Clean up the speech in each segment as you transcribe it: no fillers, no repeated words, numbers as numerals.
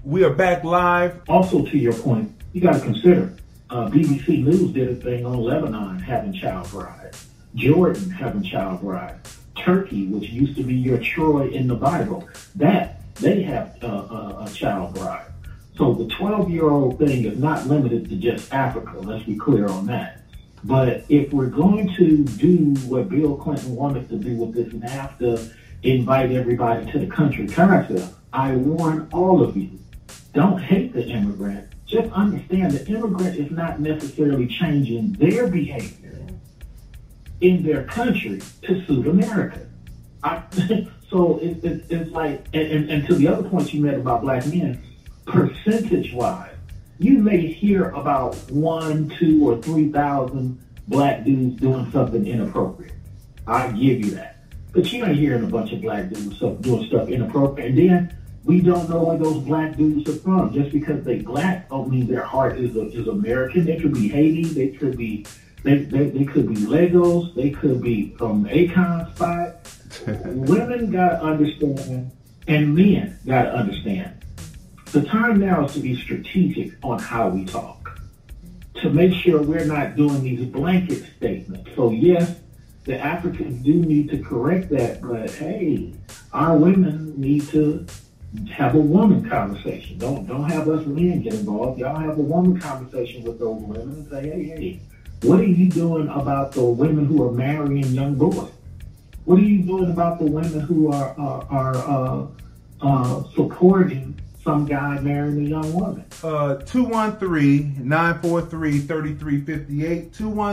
We are back live. Also, to your point, you got to consider BBC News did a thing on Lebanon having child brides, Jordan having child brides, Turkey, which used to be your Troy in the Bible, that they have a child bride. So the 12-year-old thing is not limited to just Africa. Let's be clear on that. But if we're going to do what Bill Clinton wanted to do with this NAFTA, invite everybody to the country concept, I warn all of you, don't hate the immigrant. Just understand the immigrant is not necessarily changing their behavior in their country to suit America. So it's like, and to the other point you made about black men, percentage-wise, you may hear about 1, 2, or 3,000 black dudes doing something inappropriate. I give you that. But you ain't hearing a bunch of black dudes doing stuff inappropriate. And then we don't know where those black dudes are from. Just because they black don't mean their heart is American. They could be Haiti. They could be Legos. They could be from Akon spot. Women gotta understand, and men gotta understand. The time now is to be strategic on how we talk, to make sure we're not doing these blanket statements. So yes, the Africans do need to correct that, but hey, our women need to have a woman conversation. Don't have us men get involved. Y'all have a woman conversation with those women and say, hey, what are you doing about the women who are marrying young boys? What are you doing about the women who are supporting some guy marrying a young woman? 213-943-3358.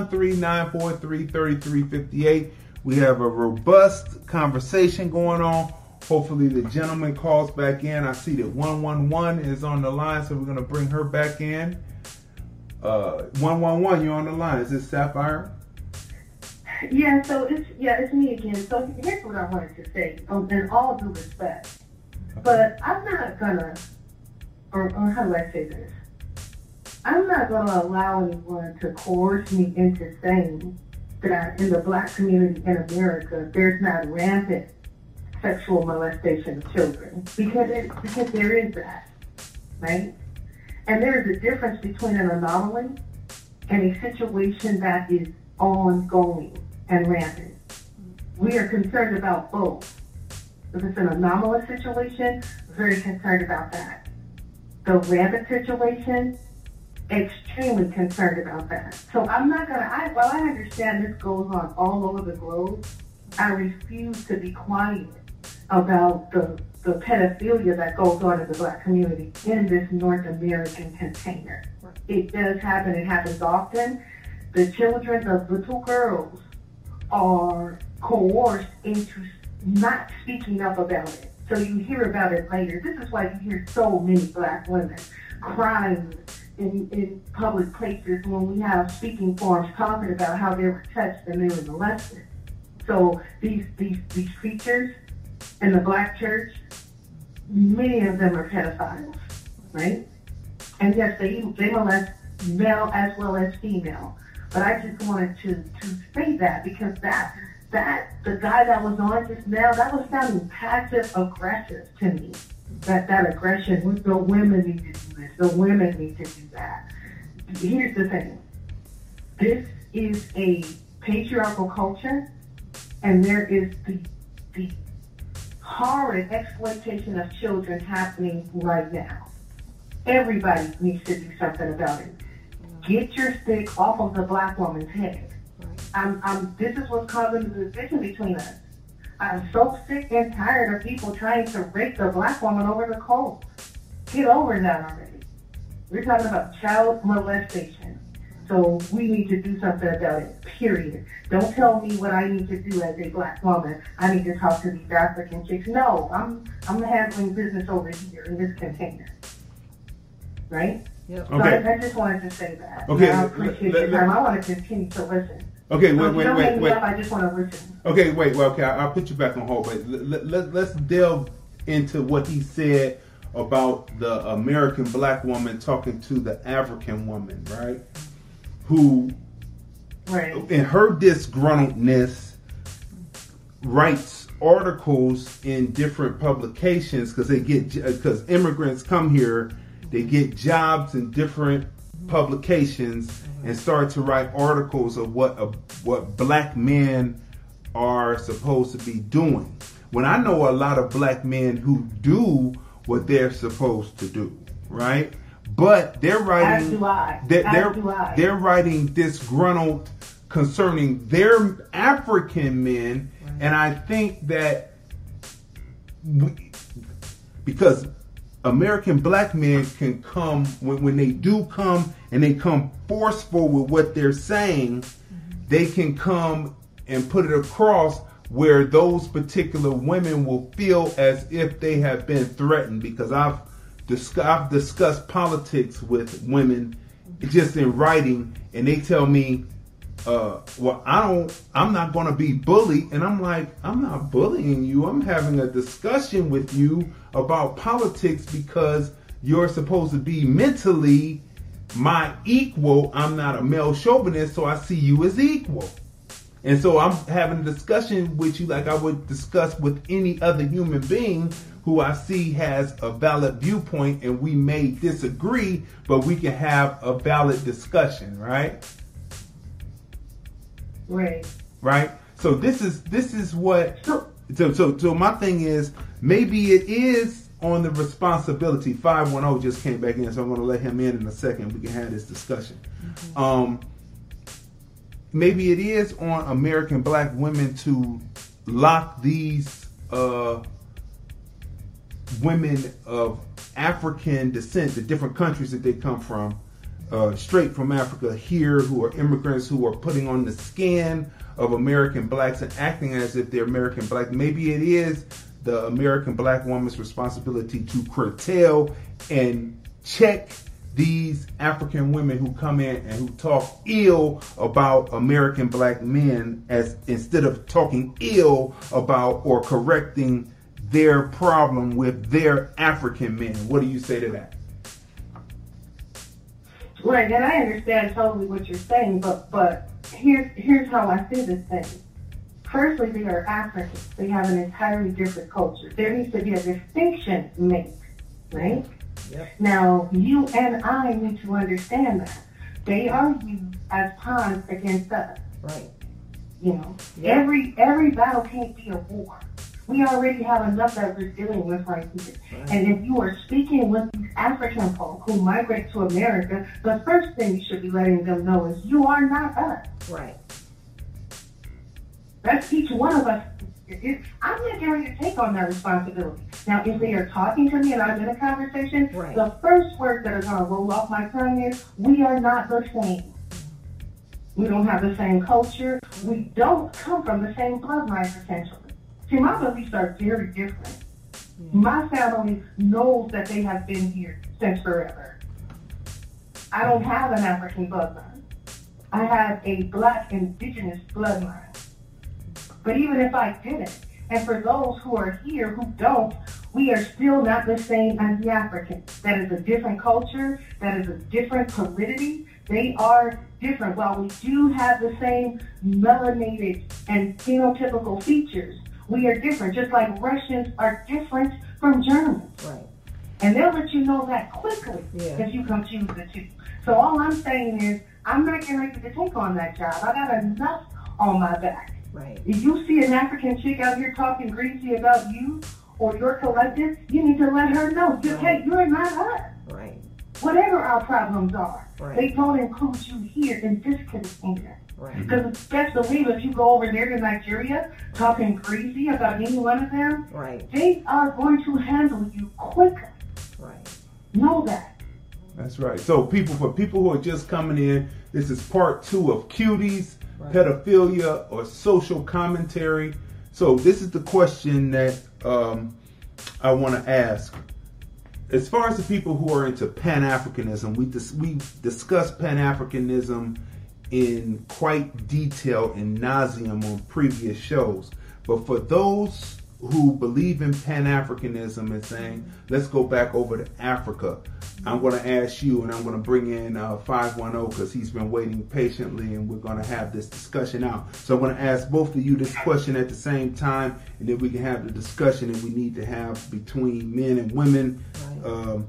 213-943-3358. We have a robust conversation going on. Hopefully the gentleman calls back in. I see that 111 is on the line, so we're going to bring her back in. 111, you're on the line. Is this Sapphire? Yeah, it's me again. So here's what I wanted to say, in all due respect. But I'm not gonna, or how do I say this? I'm not gonna allow anyone to coerce me into saying that in the black community in America, there's not rampant sexual molestation of children, because there is that, right? And there is a difference between an anomaly and a situation that is ongoing and rampant. We are concerned about both. If it's an anomalous situation, very concerned about that. The rampant situation, extremely concerned about that. So I'm not gonna, while I understand this goes on all over the globe, I refuse to be quiet about the pedophilia that goes on in the black community in this North American container. It does happen, it happens often. The children of little girls are coerced into not speaking up about it. So you hear about it later. This is why you hear so many black women crying in public places when we have speaking forums talking about how they were touched and they were molested. So these preachers in the black church, many of them are pedophiles, right? And yes, they molest male as well as female. But I just wanted to say that because that the guy that was on just now, that was sounding passive aggressive to me. That aggression, the women need to do this, the women need to do that. Here's the thing. This is a patriarchal culture, and there is the horrid exploitation of children happening right now. Everybody needs to do something about it. Get your stick off of the black woman's head. This is what's causing the division between us. I'm so sick and tired of people trying to rake the black woman over the coals. Get over that already. We're talking about child molestation. So we need to do something about it, period. Don't tell me what I need to do as a black woman. I need to talk to these African chicks. No, I'm handling business over here in this container. Right? Yep. So okay. I just wanted to say that. Okay. I appreciate your time. I want to continue to listen. Okay, wait. I just want to listen. Okay, wait. Well, okay, I'll put you back on hold. But let's delve into what he said about the American black woman talking to the African woman, right? Who, in her disgruntledness, writes articles in different publications because immigrants come here, they get jobs in different publications and start to write articles of what black men are supposed to be doing. When I know a lot of black men who do what they're supposed to do, right? But they're writing, they're writing disgruntled concerning their African men, right. And I think that because American black men can come when they do come and they come forceful with what they're saying, they can come and put it across where those particular women will feel as if they have been threatened. Because I've discussed politics with women just in writing, and they tell me, well, I'm not going to be bullied. And I'm like, I'm not bullying you. I'm having a discussion with you about politics because you're supposed to be mentally my equal. I'm not a male chauvinist, so I see you as equal. And so I'm having a discussion with you like I would discuss with any other human being who I see has a valid viewpoint, and we may disagree, but we can have a valid discussion, right? Right. Right. So this is what. So my thing is, maybe it is on the responsibility. 510 just came back in, so I'm going to let him in a second. We can have this discussion. Mm-hmm. Maybe it is on American black women to lock these women of African descent, the different countries that they come from, straight from Africa here, who are immigrants who are putting on the skin of American blacks and acting as if they're American black. Maybe it is the American black woman's responsibility to curtail and check these African women who come in and who talk ill about American black men, as instead of talking ill about or correcting their problem with their African men. What do you say to that? Right, and I understand totally what you're saying, but here's how I see this thing. Firstly, they are Africans. They have an entirely different culture. There needs to be a distinction made, right? Yep. Now, you and I need to understand that. They are used as pawns against us. Right. You know, yep. Every battle can't be a war. We already have enough that we're dealing with right here. Right. And if you are speaking with these African folk who migrate to America, the first thing you should be letting them know is you are not us. Right. That's each one of us. I'm not going to take on that responsibility. Now, if they are talking to me and I'm in a conversation, right. The first word that is going to roll off my tongue is, we are not the same. We don't have the same culture. We don't come from the same bloodline, essentially. See, my beliefs are very different. My family knows that they have been here since forever. I don't have an African bloodline. I have a black indigenous bloodline. But even if I didn't, and for those who are here who don't, we are still not the same as the Africans. That is a different culture. That is a different validity. They are different. While we do have the same melanated and phenotypical features, we are different. Just like Russians are different from Germans. Right. And they'll let you know that quickly if you confuse the two. So all I'm saying is, I'm not getting ready to take on that job. I got enough on my back. Right. If you see an African chick out here talking greasy about you or your collective, you need to let her know, hey, you're not us. Right. Whatever our problems are, they don't include you here in this container. Right. Because it's best believe if you go over there to Nigeria talking greasy about any one of them, they are going to handle you quicker. Right. Know that. That's right. So for people who are just coming in, this is part 2 of Cuties. Right. Pedophilia or social commentary. So this is the question that I want to ask. As far as the people who are into Pan-Africanism, we discussed Pan-Africanism in quite detail and nauseum on previous shows. But for those who believe in Pan-Africanism and saying, let's go back over to Africa, I'm going to ask you, and I'm going to bring in 510 because he's been waiting patiently, and we're going to have this discussion out. So I'm going to ask both of you this question at the same time, and then we can have the discussion that we need to have between men and women. Right.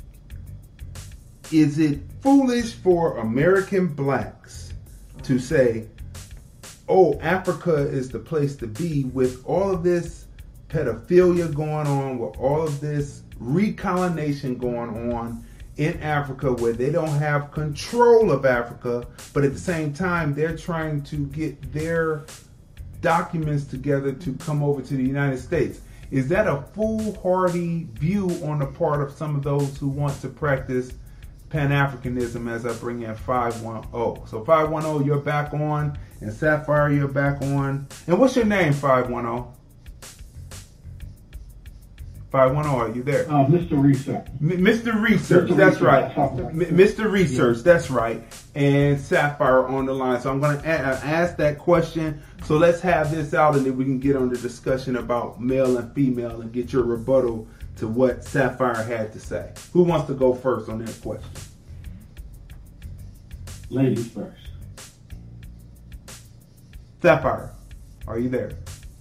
Is it foolish for American blacks to say, oh, Africa is the place to be with all of this pedophilia going on, with all of this recolonization going on in Africa where they don't have control of Africa, but at the same time they're trying to get their documents together to come over to the United States? Is that a foolhardy view on the part of some of those who want to practice Pan-Africanism as I bring in 510? So 510, you're back on, and Sapphire, you're back on. And what's your name, 510? 510, are you there? Mr. Research. Mr. Research, that's right. Mr. Research, that's right. And Sapphire on the line. So I'm going to ask that question. So let's have this out, and then we can get on the discussion about male and female and get your rebuttal to what Sapphire had to say. Who wants to go first on that question? Ladies first. Sapphire, are you there?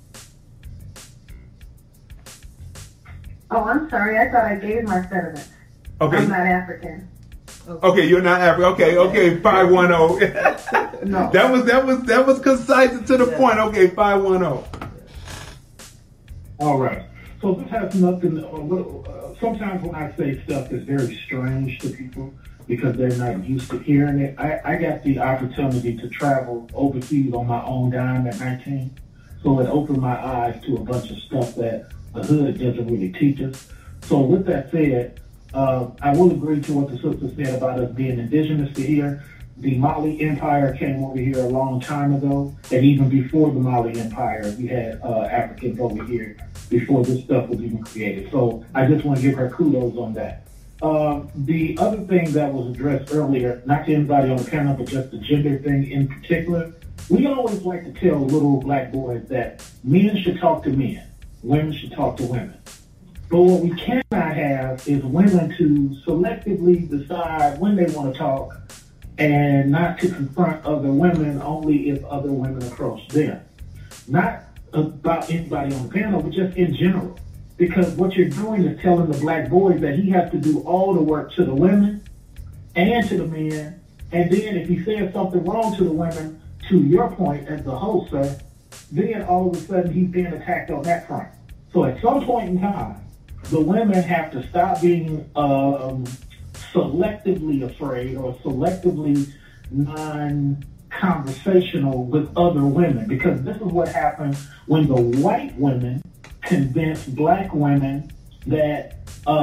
Oh, I'm sorry. I thought I gave my sentiments. Okay. I'm not African. Okay, you're not African. Okay, 510. No. That was concise and to the point. Okay, 510. All right. So this has nothing. Sometimes when I say stuff that's very strange to people because they're not used to hearing it, I got the opportunity to travel overseas on my own dime at 19. So it opened my eyes to a bunch of stuff that the hood doesn't really teach us. So with that said, I will agree to what the sister said about us being indigenous to here. The Mali Empire came over here a long time ago, and even before the Mali Empire, we had Africans over here before this stuff was even created. So I just want to give her kudos on that. The other thing that was addressed earlier, not to anybody on the panel, but just the gender thing in particular, we always like to tell little black boys that men should talk to men. Women should talk to women. But what we cannot have is women to selectively decide when they want to talk and not to confront other women only if other women approach them. Not about anybody on the panel, but just in general. Because what you're doing is telling the black boys that he has to do all the work to the women and to the men. And then if he says something wrong to the women, to your point as the host, sir, then all of a sudden he's being attacked on that front. So at some point in time, the women have to stop being selectively afraid or selectively non-conversational with other women, because this is what happens when the white women convince black women that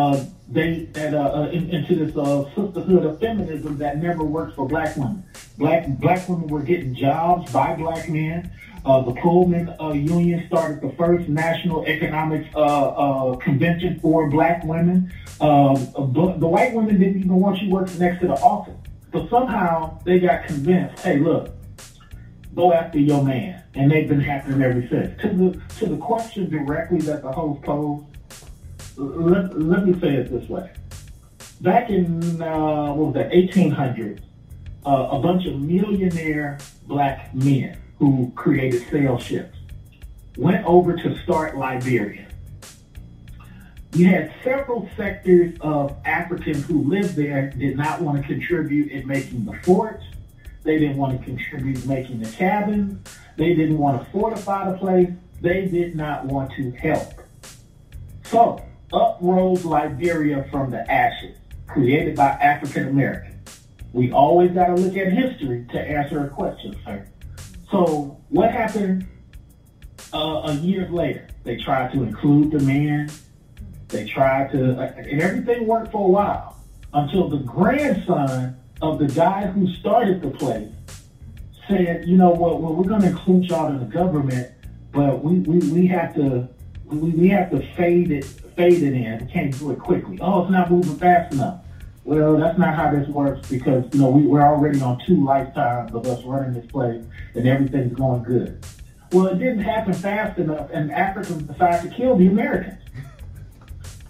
into this sisterhood of feminism that never works for black women. Black women were getting jobs by black men. The Pullman Union started the first national economics convention for black women. The white women didn't even want you working next to the office. But somehow they got convinced, hey, look, go after your man. And they've been happening ever since. To the question directly that the host posed, let me say it this way. Back in, 1800s, a bunch of millionaire black men who created sail ships went over to start Liberia. You had several sectors of Africans who lived there did not want to contribute in making the forts. They didn't want to contribute making the cabins. They didn't want to fortify the place. They did not want to help. So up rose Liberia from the ashes, created by African Americans. We always got to look at history to answer a question, sir. So what happened a year later? They tried to include the men. They tried to, and everything worked for a while until the grandson of the guy who started the place said, you know what, well, we're going to include y'all in the government, but we have to fade it in. We can't do it quickly. Oh, it's not moving fast enough. Well, that's not how this works, because we're already on 2 lifetimes of us running this place, and everything's going good. Well, it didn't happen fast enough, and Africans decided to kill the Americans.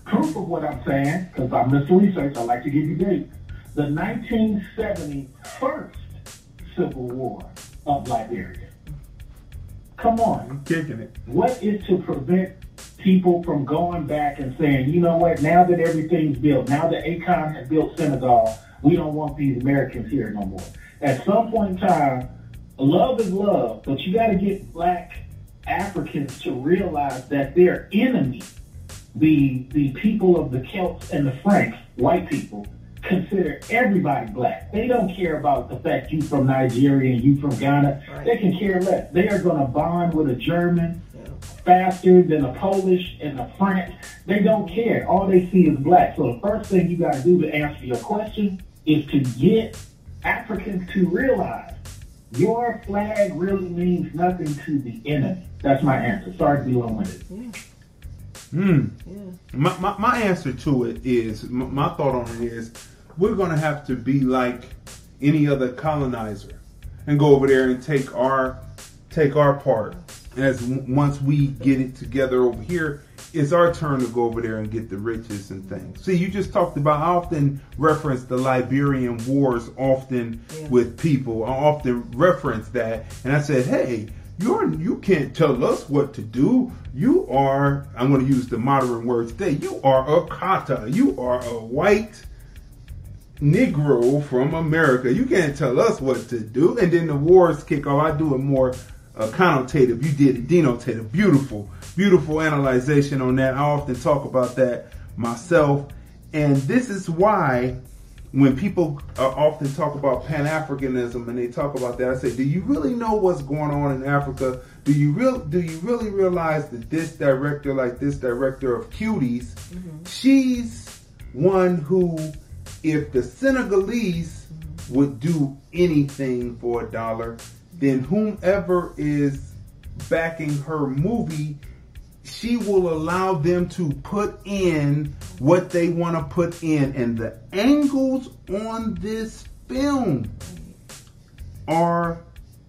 Proof of what I'm saying, because I'm Mr. Research, I like to give you dates. The 1970 first Civil War of Liberia. Come on. I'm kicking it. What is to prevent people from going back and saying, you know what, now that everything's built, now that Akon has built Senegal, we don't want these Americans here no more. At some point in time, love is love, but you got to get black Africans to realize that their enemy, the people of the Celts and the Franks, white people, consider everybody black. They don't care about the fact you from Nigeria and you from Ghana. Right. They can care less. They are going to bond with a German faster than a Polish and a French. They don't care. All they see is black. So the first thing you got to do to answer your question is to get Africans to realize your flag really means nothing to the enemy. That's my answer. Sorry to be long-winded. My answer to it is, my thought on it is, we're going to have to be like any other colonizer and go over there and take our part. As once we get it together over here, it's our turn to go over there and get the riches and things. See, you just talked about, I often reference the Liberian Wars often with people. I often reference that, and I said, hey, you can't tell us what to do. You are, I'm going to use the modern word today, you are a kata. You are a white Negro from America. You can't tell us what to do. And then the wars kick off. I do it more connotative. You did it denotative. Beautiful analyzation on that. I often talk about that myself. And this is why when people often talk about Pan-Africanism and they talk about that, I say, do you really know what's going on in Africa? Do you really realize that this director, like this director of Cuties, she's one who, if the Senegalese would do anything for $1, then whomever is backing her movie, she will allow them to put in what they want to put in. And the angles on this film are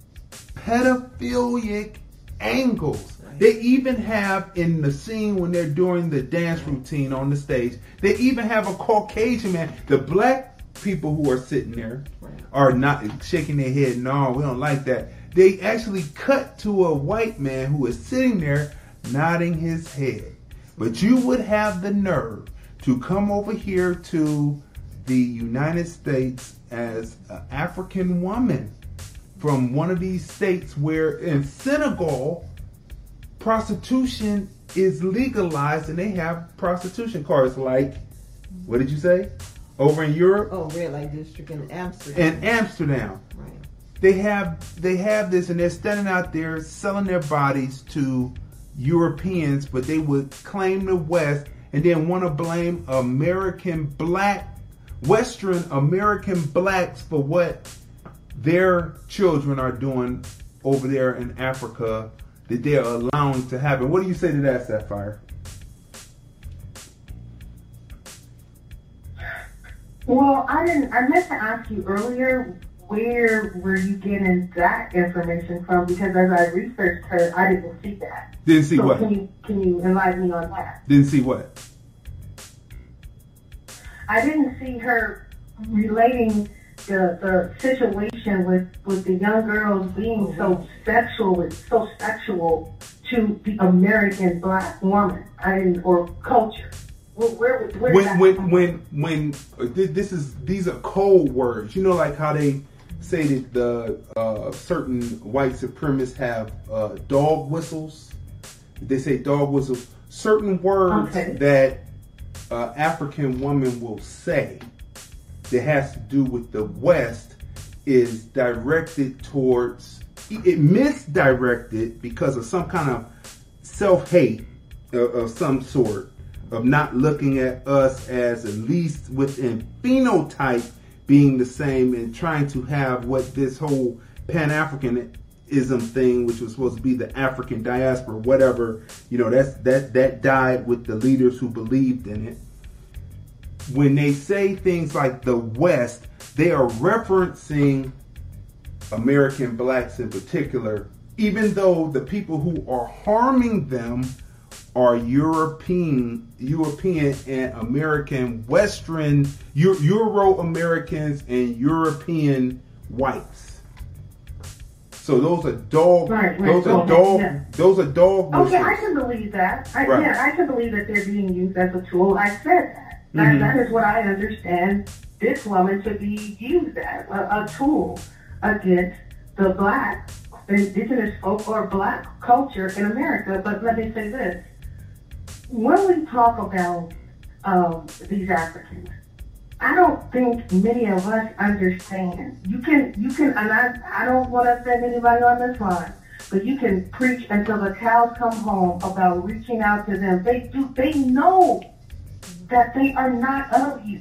pedophilic angles. They even have, in the scene when they're doing the dance routine on the stage, they even have a Caucasian man. The black people who are sitting there are not shaking their head, no, we don't like that. They actually cut to a white man who is sitting there nodding his head. But you would have the nerve to come over here to the United States as an African woman from one of these states where in Senegal, prostitution is legalized and they have prostitution cards like, what did you say? Over in Europe? Oh, red light district in Amsterdam. In Amsterdam. Right. They have this and they're standing out there selling their bodies to Europeans, but they would claim the West and then want to blame Western American blacks for what their children are doing over there in Africa that they're allowing to happen. What do you say to that, Sapphire? Well, I meant to ask you earlier, where were you getting that information from? Because as I researched her, I didn't see that. Didn't see what? Can you enlighten me on that? Didn't see what? I didn't see her relating the situation with the young girls being so sexual to the American black woman or culture. These are code words. You know, like how they say that the certain white supremacists have dog whistles. They say dog whistles. Certain words that African woman will say that has to do with the West is directed towards, it misdirected because of some kind of self-hate of some sort, of not looking at us as at least within phenotype being the same and trying to have what this whole Pan-Africanism thing, which was supposed to be the African diaspora, whatever, you know, that died with the leaders who believed in it. When they say things like the West, they are referencing American blacks in particular, even though the people who are harming them are European and American Western, Euro-Americans and European whites. So those are dog. Right. Those are dog. Yeah. Those are dog. Okay, whistles. I can believe that. Right. Yeah, I can believe that they're being used as a tool. I said that. Mhm. That is what I understand this woman to be used as, a tool against the black, indigenous folk or black culture in America. But let me say this. When we talk about these Africans, I don't think many of us understand. You can, and I don't want to offend anybody on this line, but you can preach until the cows come home about reaching out to them. They know that they are not of you.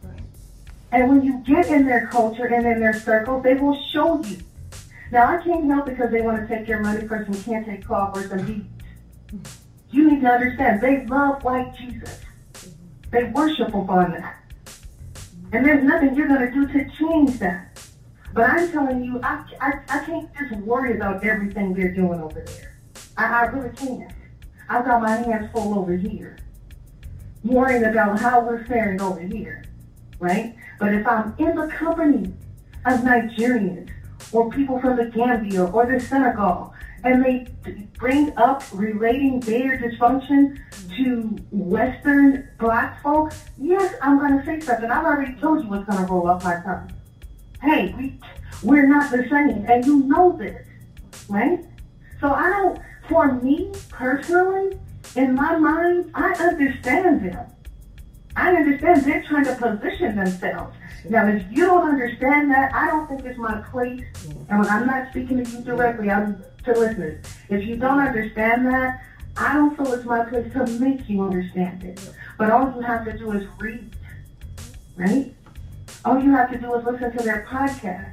And when you get in their culture and in their circles, they will show you. Now, I can't help because they want to take your money for some can't-take call or some beads. You need to understand, they love white Jesus. They worship upon that. And there's nothing you're going to do to change that. But I'm telling you, I can't just worry about everything they're doing over there. I really can't. I've got my hands full over here, worrying about how we're faring over here, right? But if I'm in the company of Nigerians or people from the Gambia or the Senegal, and they bring up relating their dysfunction to Western black folks, yes, I'm going to say something. I've already told you what's going to roll off my tongue. Hey, we're not the same, and you know this, right? So for me personally, in my mind, I understand them. I understand they're trying to position themselves. Now, if you don't understand that, I don't think it's my place. And I'm not speaking to you directly, I'm to listeners. If you don't understand that, I don't feel it's my place to make you understand it. But all you have to do is read, right? All you have to do is listen to their podcast.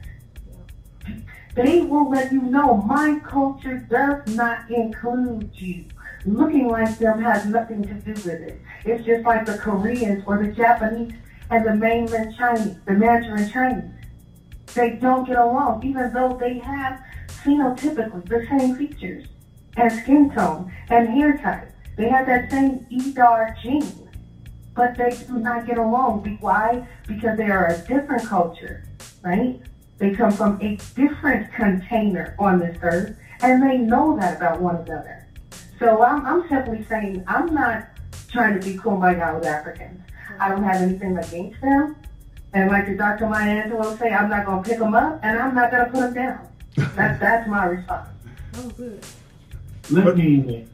They will let you know my culture does not include you. Looking like them has nothing to do with it. It's just like the Koreans or the Japanese and the mainland Chinese, the Mandarin Chinese. They don't get along, even though they have phenotypically the same features and skin tone and hair type. They have that same EDAR gene, but they do not get along. Why? Because they are a different culture, right? They come from a different container on this earth, and they know that about one another. So I'm simply saying I'm not trying to be kumbaya with Africans. I don't have anything against them. And like the Dr. Maya Angelou say, I'm not going to pick them up, and I'm not going to put them down. That's my response. Oh, good. Let me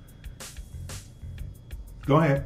Go ahead.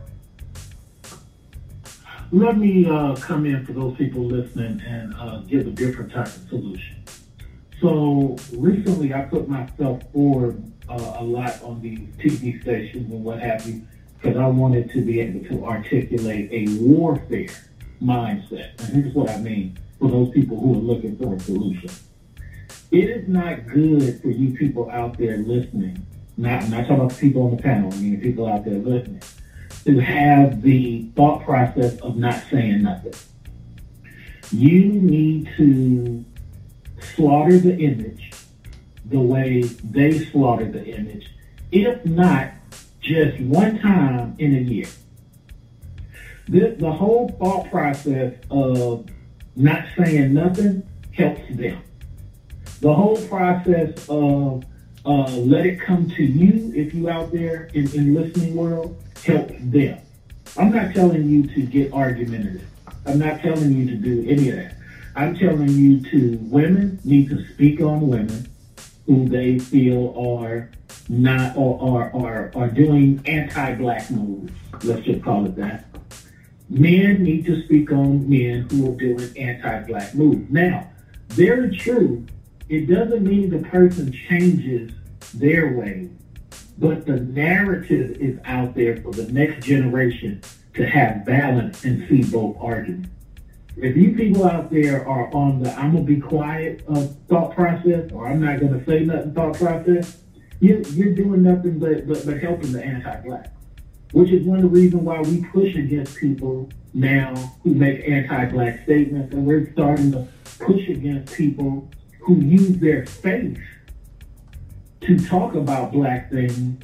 come in for those people listening and give a different type of solution. So recently I put myself forward a lot on these TV stations and what have you, because I wanted to be able to articulate a warfare mindset. And here's what I mean for those people who are looking for a solution. It is not good for you people out there listening, I'm not talking about the people on the panel, I mean the people out there listening, to have the thought process of not saying nothing. You need to slaughter the image the way they slaughter the image, if not just one time in a year. The whole thought process of not saying nothing helps them. The whole process of let it come to you if you out there in listening world helps them. I'm not telling you to get argumentative. I'm not telling you to do any of that. I'm telling you to women need to speak on women who they feel are not or are doing anti-black moves. Let's just call it that. Men need to speak on men who are doing anti-black moves. Now, very true, it doesn't mean the person changes their way, but the narrative is out there for the next generation to have balance and see both arguments. If you people out there are on the I'm going to be quiet thought process, or I'm not going to say nothing thought process, you're doing nothing but helping the anti-black, which is one of the reasons why we push against people now who make anti-black statements, and we're starting to push against people who use their faith to talk about black things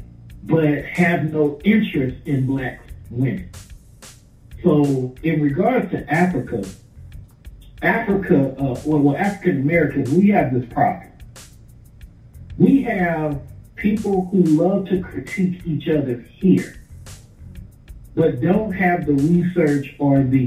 but have no interest in black women. So in regards to African Americans, we have this problem. We have people who love to critique each other here, but don't have the research or the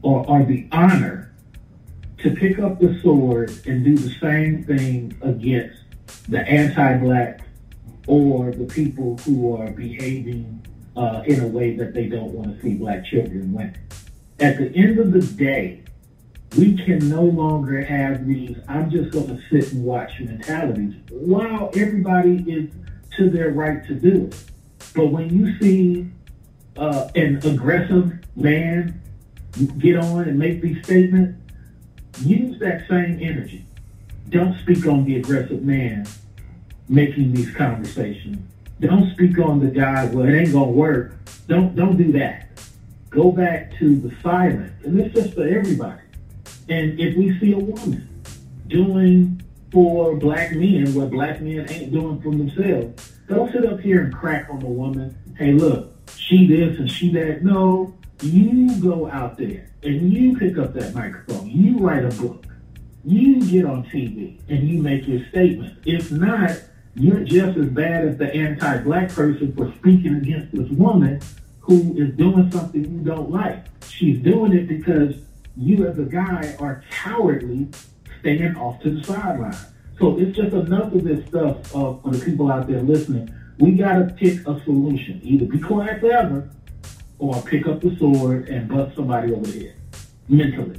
honor to pick up the sword and do the same thing against the anti-black or the people who are behaving in a way that they don't want to see black children win. At the end of the day, we can no longer have these I'm just going to sit and watch mentalities while everybody is to their right to do it. But when you see an aggressive man get on and make these statements, use that same energy. Don't speak on the aggressive man making these conversations. Don't speak on the guy, well, it ain't gonna work. Don't do that. Go back to the silence. And it's just for everybody. And if we see a woman doing for black men what black men ain't doing for themselves, don't sit up here and crack on the woman. Hey, look, she this and she that. No, you go out there and you pick up that microphone. You write a book. You get on TV and you make your statement. If not, you're just as bad as the anti-black person for speaking against this woman who is doing something you don't like. She's doing it because you as a guy are cowardly staying off to the sideline. So it's just enough of this stuff for the people out there listening. We got to pick a solution. Either be quiet forever or pick up the sword and bust somebody over the head mentally.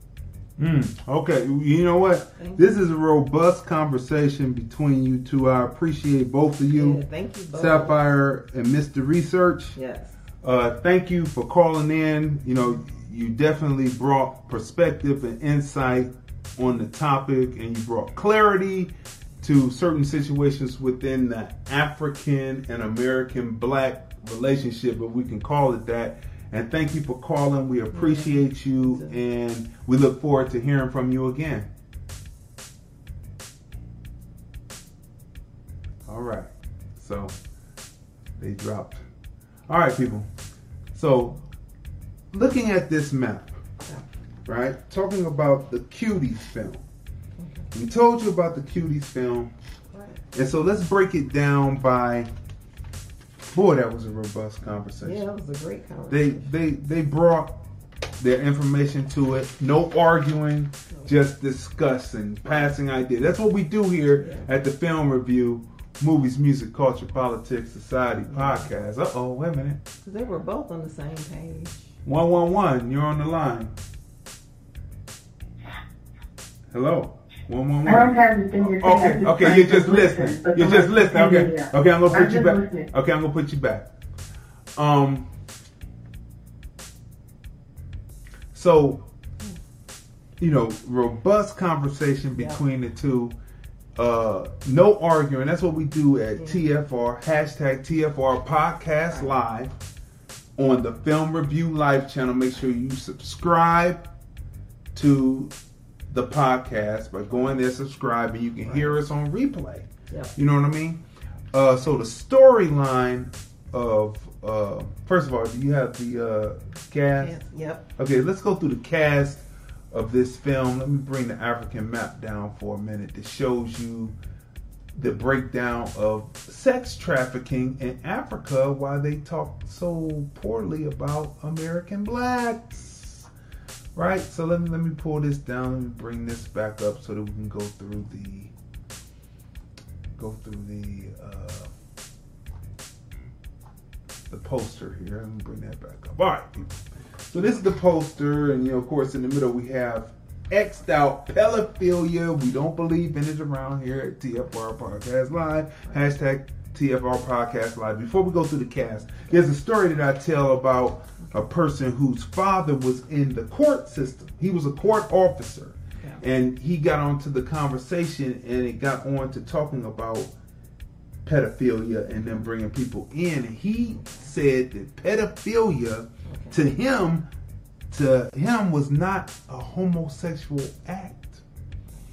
Okay, you know what? This is a robust conversation between you two. I appreciate both of you. Yeah, thank you both. Sapphire and Mr. Research. Yes. Thank you for calling in. You know, you definitely brought perspective and insight on the topic, and you brought clarity to certain situations within the African and American black relationship, if we can call it that. And thank you for calling. We appreciate you, and we look forward to hearing from you again. All right. So they dropped. All right, people. So looking at this map, right? Talking about the Cuties film. We told you about the Cuties film. And so let's break it down by... Boy, that was a robust conversation. Yeah, that was a great conversation. They brought their information to it. No arguing, just discussing, passing ideas. That's what we do here at the Film Review, Movies, Music, Culture, Politics, Society podcast. Uh-oh, wait a minute. They were both on the same page. 111, you're on the line. Hello. 111. I don't have anything to say. Okay, you're just listening. You're just listening. Okay, I'm gonna put you back. Listening. Okay, I'm gonna put you back. So, you know, robust conversation between the two. No arguing. That's what we do at TFR, hashtag TFR Podcast Live on the Film Review Live channel. Make sure you subscribe to the podcast by going there, subscribing. You can hear us on replay. You know what I mean? So the storyline of first of all, do you have the cast? Yep. Okay, let's go through the cast of this film. Let me bring the African map down for a minute that shows you the breakdown of sex trafficking in Africa, why they talk so poorly about American blacks. Right, so let me pull this down and bring this back up so that we can go through the poster here. Let me bring that back up. All right, people. So this is the poster, and of course, in the middle we have X'd out pedophilia. We don't believe in it around here at TFR Podcast Live. Hashtag TFR Podcast Live. Before we go through the cast, there's a story that I tell about a person whose father was in the court system. He was a court officer, and he got onto the conversation, and it got on to talking about pedophilia and then bringing people in. And he said that pedophilia to him was not a homosexual act.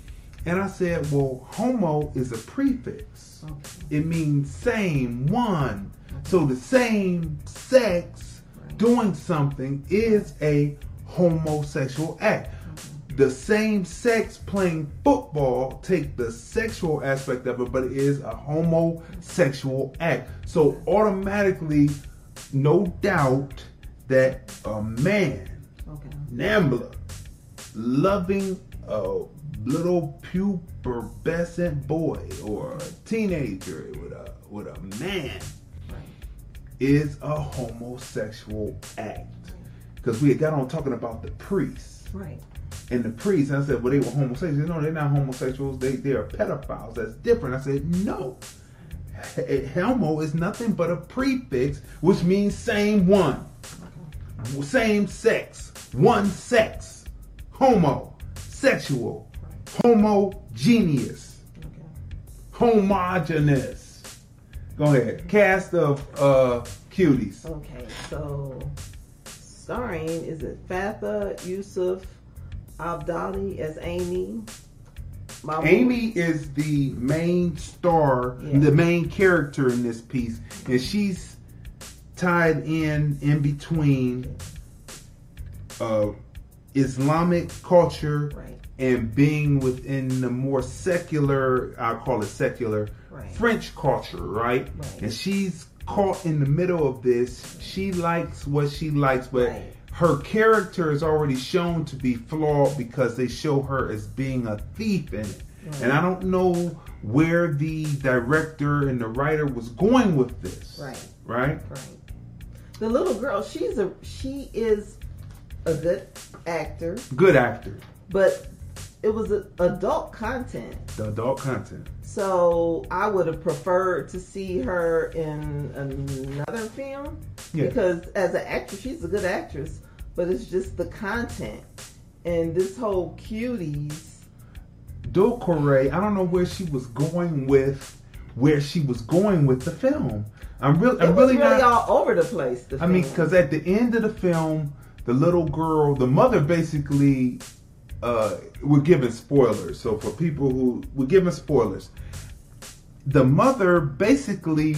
And I said, well, homo is a prefix. Okay. It means same, one. So the same sex doing something is a homosexual act. The same sex playing football take the sexual aspect of it, but it is a homosexual act. So automatically, no doubt that a man, Nambla, loving a little pubescent boy or a teenager with a man is a homosexual act. Because we got on talking about the priests. Right. And the priests, I said, well, they were homosexuals. No, they're not homosexuals. They are pedophiles. That's different. I said, no. Homo is nothing but a prefix, which means same one. Same sex. One sex. Homo. Sexual. Homogeneous. Homogeneous. Go ahead. Cast of cuties. Okay, so starring, is it Fatha Yusuf Abdali as Amy? Amy is the main star, the main character in this piece, and she's tied in between Islamic culture and being within the more secular, I'll call it secular, French culture, right? And she's caught in the middle of this. She likes what she likes, but her character is already shown to be flawed because they show her as being a thief in it. And I don't know where the director and the writer was going with this. Right? The little girl, she is a good actor. Good actor. But it was adult content. The adult content. So I would have preferred to see her in another film. Because as an actress, she's a good actress. But it's just the content. And this whole cuties. Doucouré, I don't know where she was going with the film. I'm really not all over the place. I mean, because at the end of the film, the little girl, the mother basically, we're giving spoilers. So for people who, we're giving spoilers. The mother basically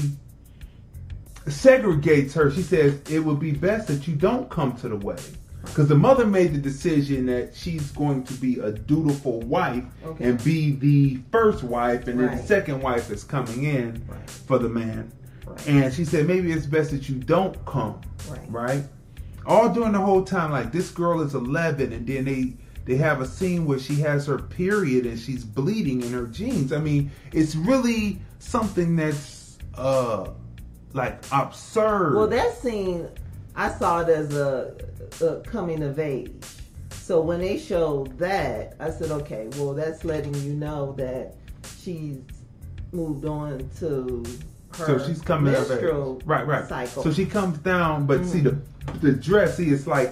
segregates her. She says it would be best that you don't come to the wedding. Because the mother made the decision that she's going to be a dutiful wife and be the first wife, and then the second wife is coming in for the man. And she said maybe it's best that you don't come. Right? All during the whole time, like this girl is 11, and then they have a scene where she has her period and she's bleeding in her jeans. I mean, it's really something that's like absurd. Well, that scene, I saw it as a coming of age. So when they showed that, I said, okay, well, that's letting you know that she's moved on to her so she's coming menstrual right cycle. So she comes down, but see the dress, see, it's like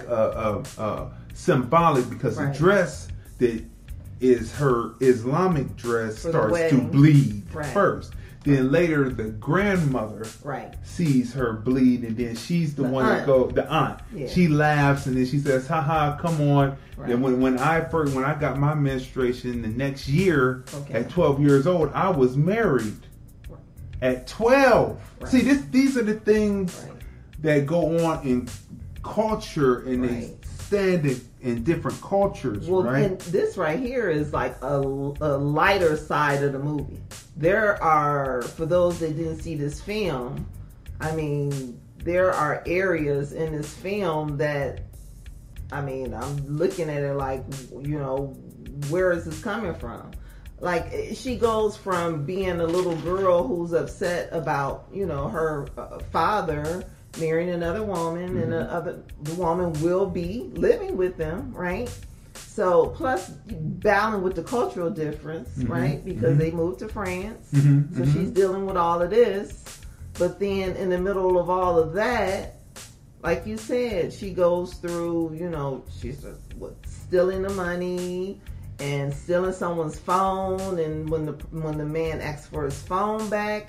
symbolic, because the dress that is her Islamic dress starts to bleed first. Then later the grandmother sees her bleed, and then she's the one that goes, the aunt. She laughs, and then she says, haha, come on. And when I got my menstruation the next year, at 12 years old, I was married. At 12. See, these are the things that go on in culture, and they stand in different cultures, and this right here is like a lighter side of the movie. There are, for those that didn't see this film, I mean, there are areas in this film that, I mean, I'm looking at it like, you know, where is this coming from? Like, she goes from being a little girl who's upset about, you know, her father marrying another woman, and the woman will be living with them, right? So, plus battling with the cultural difference, right? Because they moved to France, so she's dealing with all of this. But then in the middle of all of that, like you said, she goes through, you know, she's stealing the money and stealing someone's phone, and when the man asks for his phone back,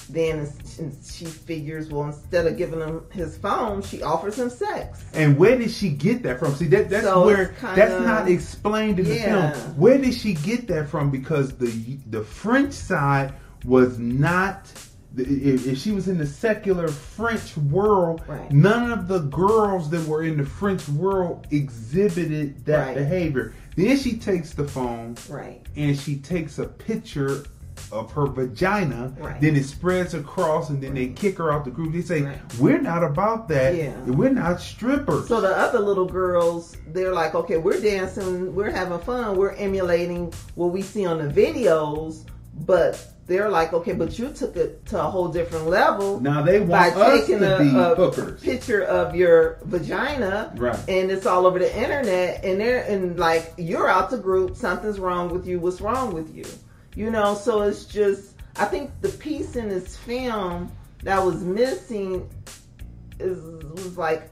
then she figures, well, instead of giving him his phone, she offers him sex. And where did she get that from? See, that's So where that's not explained in the film. Where did she get that from? Because the French side was not. If she was in the secular French world, right. None of the girls that were in the French world exhibited that right. behavior. Then she takes the phone, right. and she takes a picture of her vagina. Right. Then it spreads across, and then they kick her out the group. They say, right. "We're not about that. Yeah. We're not strippers." So the other little girls, they're like, "Okay, we're dancing, we're having fun, we're emulating what we see on the videos," but they're like, okay, but you took it to a whole different level. Now they want by us taking to be a hookers. Picture of your vagina, right? And it's all over the internet, and like you're out the group. Something's wrong with you. What's wrong with you? You know. So it's just, I think the piece in this film that was missing was like,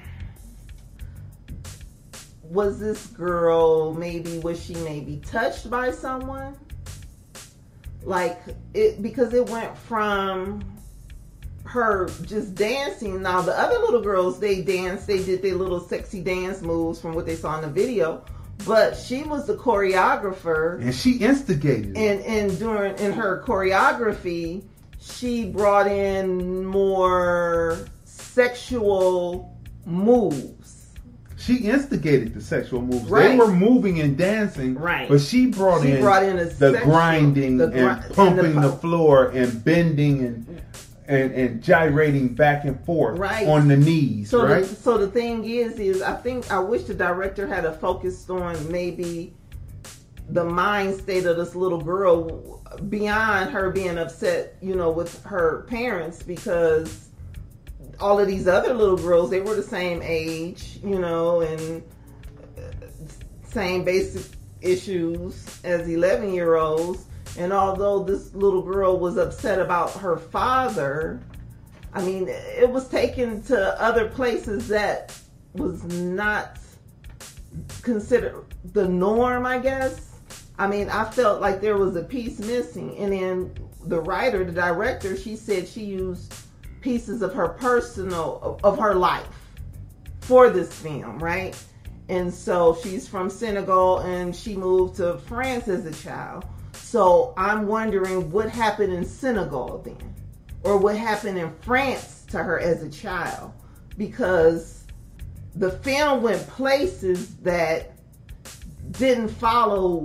was this girl was she maybe touched by someone? Like it, because it went from her just dancing. Now the other little girls, they danced, they did their little sexy dance moves from what they saw in the video, but she was the choreographer, and she instigated it. And in her choreography, she brought in more sexual moves. She instigated the sexual moves. Right. They were moving and dancing, right? But she brought in the grinding and pumping the floor and bending and gyrating back and forth on the knees, so right? So the thing is I wish the director had a focus on maybe the mind state of this little girl beyond her being upset, with her parents, because all of these other little girls, they were the same age, and same basic issues as 11-year-olds. And although this little girl was upset about her father, I mean, it was taken to other places that was not considered the norm, I guess. I mean, I felt like there was a piece missing. And then the director, she said she used pieces of her of her life for this film, right? And so she's from Senegal and she moved to France as a child. So I'm wondering what happened in Senegal then, or what happened in France to her as a child, because the film went places that didn't follow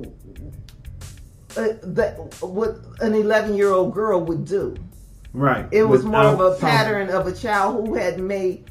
what an 11-year-old girl would do. Right. It was more of a pattern of a child who have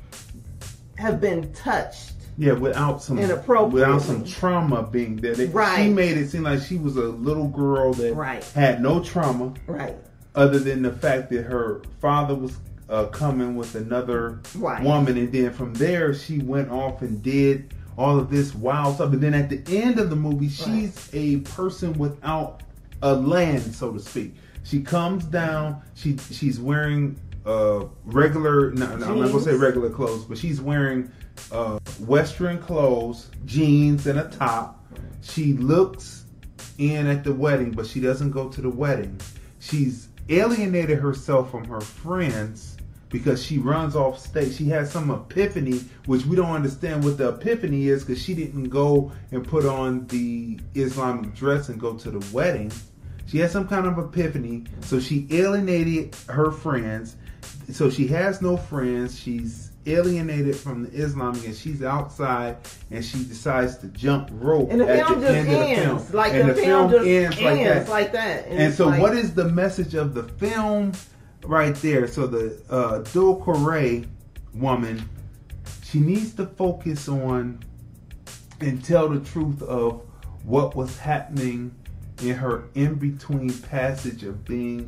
been touched. Yeah, without some trauma being there. She made it seem like she was a little girl that had no trauma. Right. Other than the fact that her father was coming with another woman, and then from there she went off and did all of this wild stuff. And then at the end of the movie, she's a person without a land, so to speak. She comes down. She's wearing regular. No, I'm not gonna say regular clothes, but she's wearing Western clothes, jeans, and a top. She looks in at the wedding, but she doesn't go to the wedding. She's alienated herself from her friends because she runs off stage. She has some epiphany, which we don't understand what the epiphany is, because she didn't go and put on the Islamic dress and go to the wedding. She had some kind of epiphany, so she alienated her friends. So she has no friends. She's alienated from the Islamic, and she's outside, and she decides to jump rope and the at film the just end of the film. ends. Like and the film just ends like that. And so what is the message of the film right there? So the Dul Corey woman, she needs to focus on and tell the truth of what was happening in her in-between passage of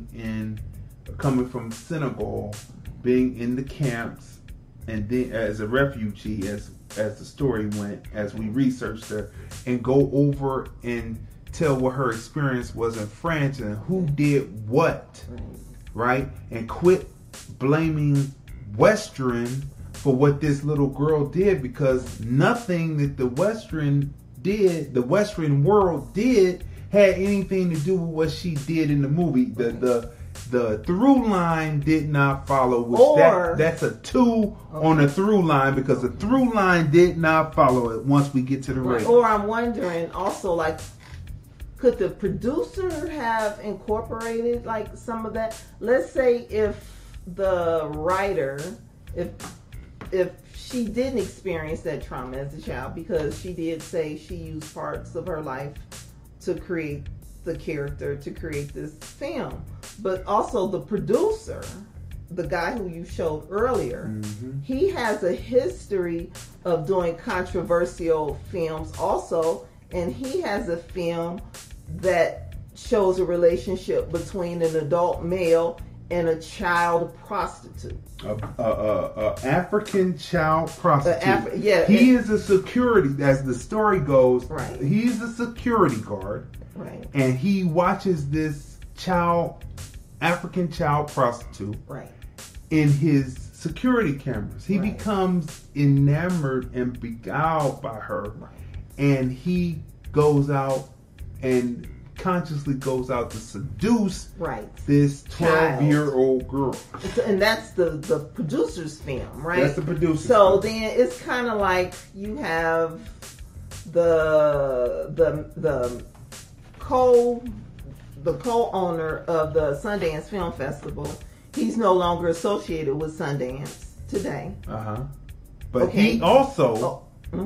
coming from Senegal, being in the camps, and then as a refugee, as the story went, as we researched her, and go over and tell what her experience was in France and who did what, right? And quit blaming Western for what this little girl did, because nothing that the Western world did, had anything to do with what she did in the movie. the through line did not follow, which that's a 2 on the through line, because the through line did not follow it once we get to the rating. Or I'm wondering also, like, could the producer have incorporated like some of that? Let's say if the writer, if she didn't experience that trauma as a child, because she did say she used parts of her life to create the character, to create this film. But also the producer, the guy who you showed earlier, he has a history of doing controversial films also, and he has a film that shows a relationship between an adult male and a child prostitute. African child prostitute. He is a security, as the story goes. Right. He's a security guard. Right. And he watches this African child prostitute. Right. In his security cameras. He becomes enamored and beguiled by her. Right. And he goes out and consciously goes out to seduce this 12-year-old girl. And that's the producer's film, right? That's the producer's film. Then it's kind of like you have the co-owner of the Sundance Film Festival. He's no longer associated with Sundance today. But he also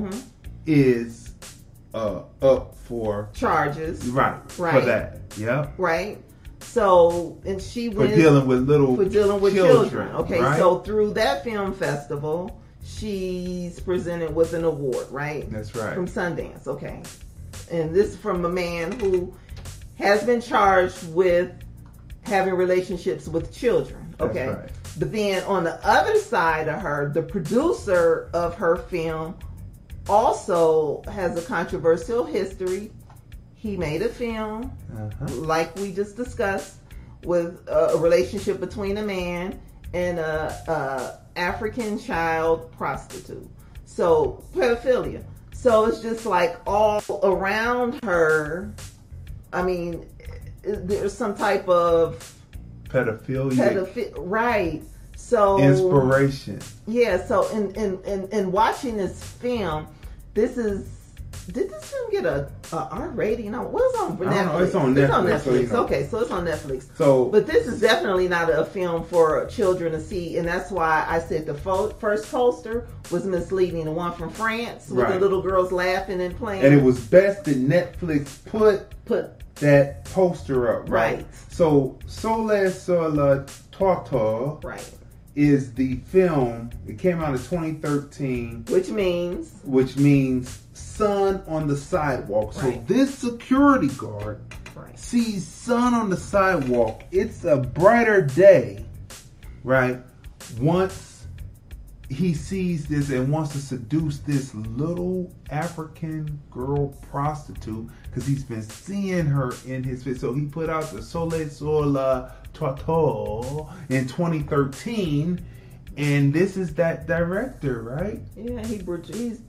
is up for charges. Right. For that. Yeah. Right. So, and she went for dealing with children. Okay. Right? So through that film festival, she's presented with an award, right? That's right. From Sundance. Okay. And this is from a man who has been charged with having relationships with children. Okay. That's right. But then on the other side of her, the producer of her film also has a controversial history. He made a film, like we just discussed, with a relationship between a man and a African child prostitute. So, pedophilia. So it's just like all around her. I mean, there's some type of pedophilia. Right. So inspiration. Yeah. So in watching this film, did this film get a R rating? No, what's on Netflix? It's on Netflix. It's on Netflix. So, you know. Okay, so it's on Netflix. So, but this is definitely not a film for children to see, and that's why I said the first poster was misleading. The one from France with the little girls laughing and playing. And it was best that Netflix put that poster up. Right. So Soleil sur la Trottoir. Right. Is the film? It came out in 2013, which means sun on the sidewalk. So this security guard sees sun on the sidewalk. It's a brighter day, right? Once he sees this and wants to seduce this little African girl prostitute, because he's been seeing her in his face. So he put out the Soleil sur la Trottoir in 2013, and this is that director, right? Yeah, he produced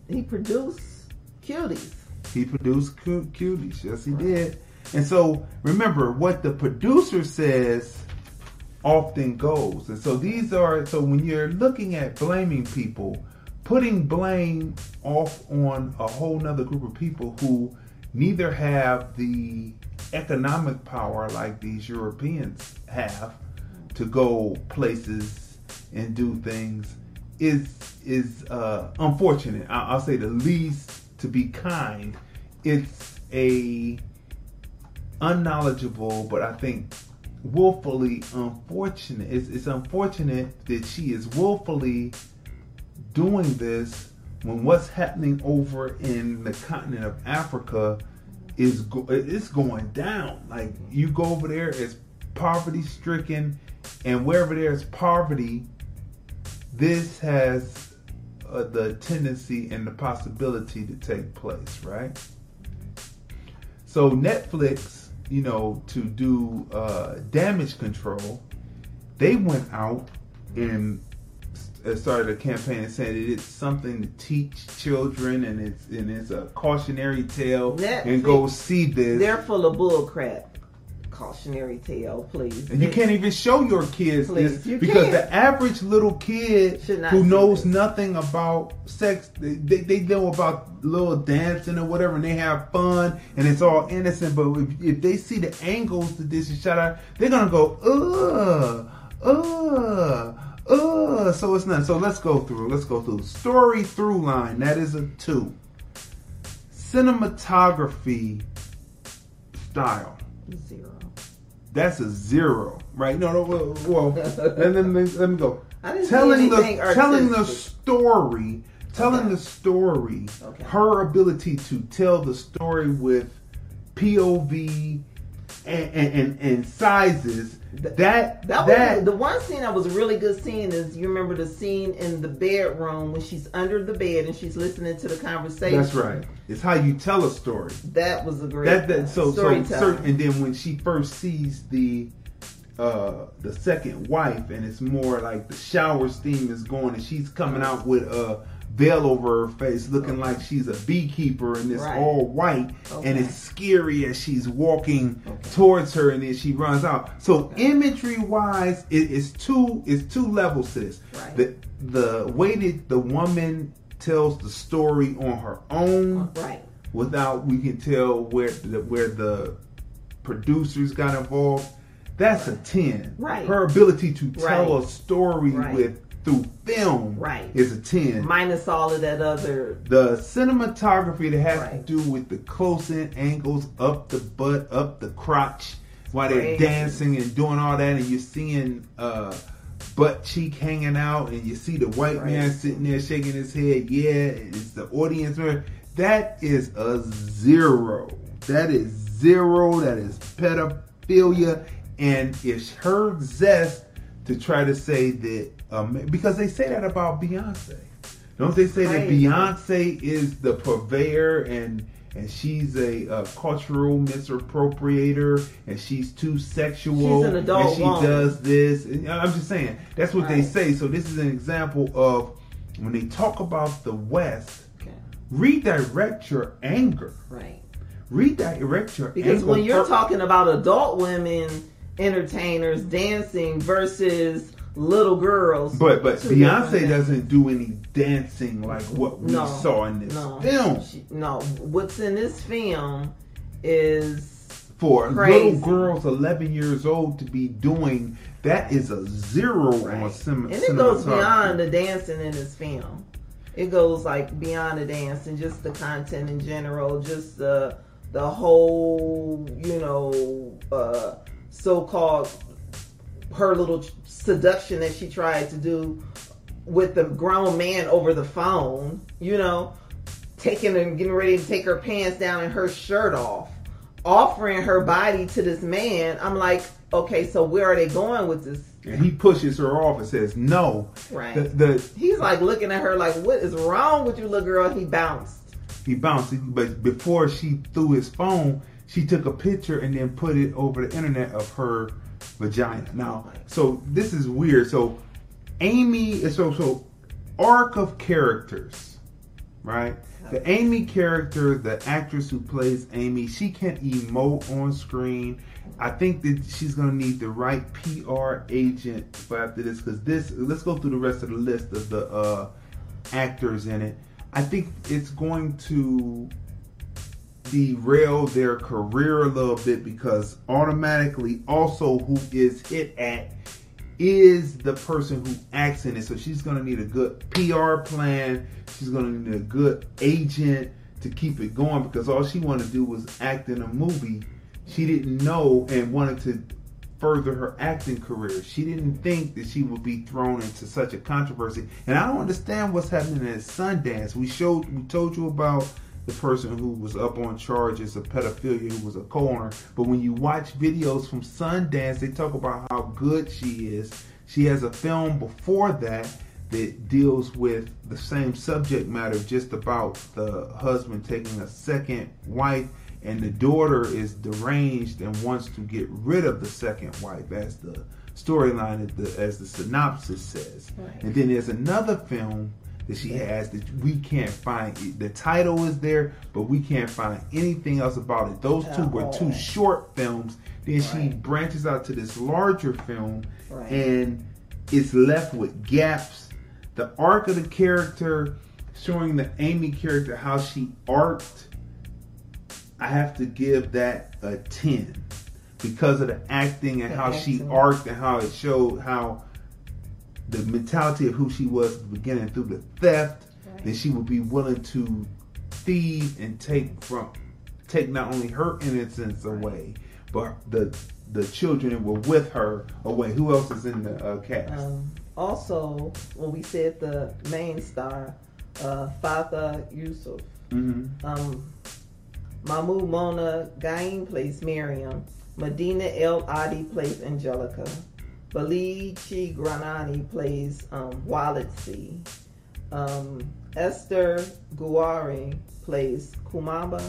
Cuties. He produced Cuties, yes he did. And so remember, what the producer says often goes. And so so when you're looking at blaming people, putting blame off on a whole nother group of people who neither have the economic power like these Europeans have to go places and do things is unfortunate. I'll say the least, to be kind. It's a unknowledgeable, but I think willfully unfortunate. It's unfortunate that she is willfully doing this when what's happening over in the continent of Africa is going down. Like, you go over there, it's poverty stricken, and wherever there's poverty, this has the tendency and the possibility to take place, right? So Netflix, to do damage control, they went out and started a campaign saying that it's something to teach children, and it's a cautionary tale. Netflix, and go see this. They're full of bull crap. cautionary tale, please. And you can't even show your kids Please, this because the average little kid who knows nothing about sex, they know about little dancing or whatever, and they have fun and it's all innocent. But if they see the angles that this is shot out, they're gonna go, so it's not. So let's go through story through line. That is a 2. Cinematography style. 0. That's a 0, right? No. Well, let me go. Telling the story. Okay. Her ability to tell the story with POV and sizes. That was the one scene that was a really good scene. Is you remember the scene in the bedroom when she's under the bed and she's listening to the conversation? That's right. It's how you tell a story. That was a great storytelling. And then when she first sees the second wife, and it's more like the shower steam is going, and she's coming out with a veil over her face, looking like she's a beekeeper, and it's all white, and it's scary as she's walking towards her, and then she runs out. So imagery wise, it's two levels to this. Right. The way that the woman tells the story on her own, without we can tell where the producers got involved. That's a 10. Right. Her ability to tell a story through film is a 10. Minus all of that other. The cinematography that has to do with the close-in angles, up the butt, up the crotch, while they're dancing and doing all that, and you're seeing butt cheek hanging out, and you see the white man sitting there shaking his head. Yeah, it's the audience. That is a 0. That is 0. That is pedophilia. And it's her zest to try to say that, because they say that about Beyonce. Don't they say that Beyonce is the purveyor and she's a cultural misappropriator and she's too sexual, she's an adult and she does this. And I'm just saying, that's what they say. So this is an example of when they talk about the West, redirect your anger. Right. Redirect your anger. Because when you're talking about adult women entertainers dancing versus little girls, but Beyonce doesn't do any dancing like what we saw in this film. What's in this film is for crazy. Little girls 11 years old to be doing that is a 0 on cinema. And it goes beyond the dancing in this film. It goes like beyond the dance and just the content in general, just the whole, so-called her little seduction that she tried to do with the grown man over the phone, taking and getting ready to take her pants down and her shirt off, offering her body to this man. I'm like, okay, so where are they going with this? And he pushes her off and says no. Right. He's like looking at her like, what is wrong with you, little girl? He bounced, but before she threw his phone, she took a picture and then put it over the internet of her vagina. Now, so this is weird. So Amy, so arc of characters, right? The Amy character, the actress who plays Amy, she can emote on screen. I think that she's going to need the right PR agent after this, because let's go through the rest of the list of the actors in it. I think it's going to derail their career a little bit, because automatically also who is hit at is the person who acts in it. So she's going to need a good PR plan. She's going to need a good agent to keep it going, because all she wanted to do was act in a movie. She didn't know and wanted to further her acting career. She didn't think that she would be thrown into such a controversy. And I don't understand what's happening at Sundance. We told you about the person who was up on charges of pedophilia, who was a co-owner. But when you watch videos from Sundance, they talk about how good she is. She has a film before that deals with the same subject matter, just about the husband taking a second wife, and the daughter is deranged and wants to get rid of the second wife, as the storyline, as the synopsis says. Right. And then there's another film that she has that we can't find. The title is there, but we can't find anything else about it. Those two were two short films. Then she branches out to this larger film, and it's left with gaps. The arc of the character, showing the Amy character, how she arced, I have to give that a 10 because of the acting and how she arced and how it showed how the mentality of who she was at the beginning through the theft, that she would be willing to thieve and take not only her innocence away, but the children that were with her away. Who else is in the cast? Also, when we said the main star, Fatha Yusuf. Mahmoud Mona Gain plays Miriam. Medina El Adi plays Angelica. Balichi Granani plays Walid C. Esther Guari plays Kumaba.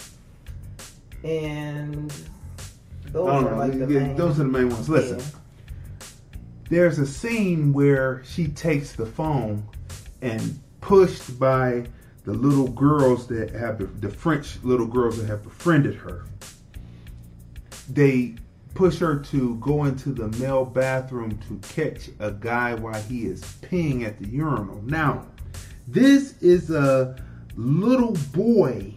And those are the main ones. Listen, there's a scene where she takes the phone and pushed by the little girls that have the French little girls that have befriended her. They push her to go into the male bathroom to catch a guy while he is peeing at the urinal. Now, this is a little boy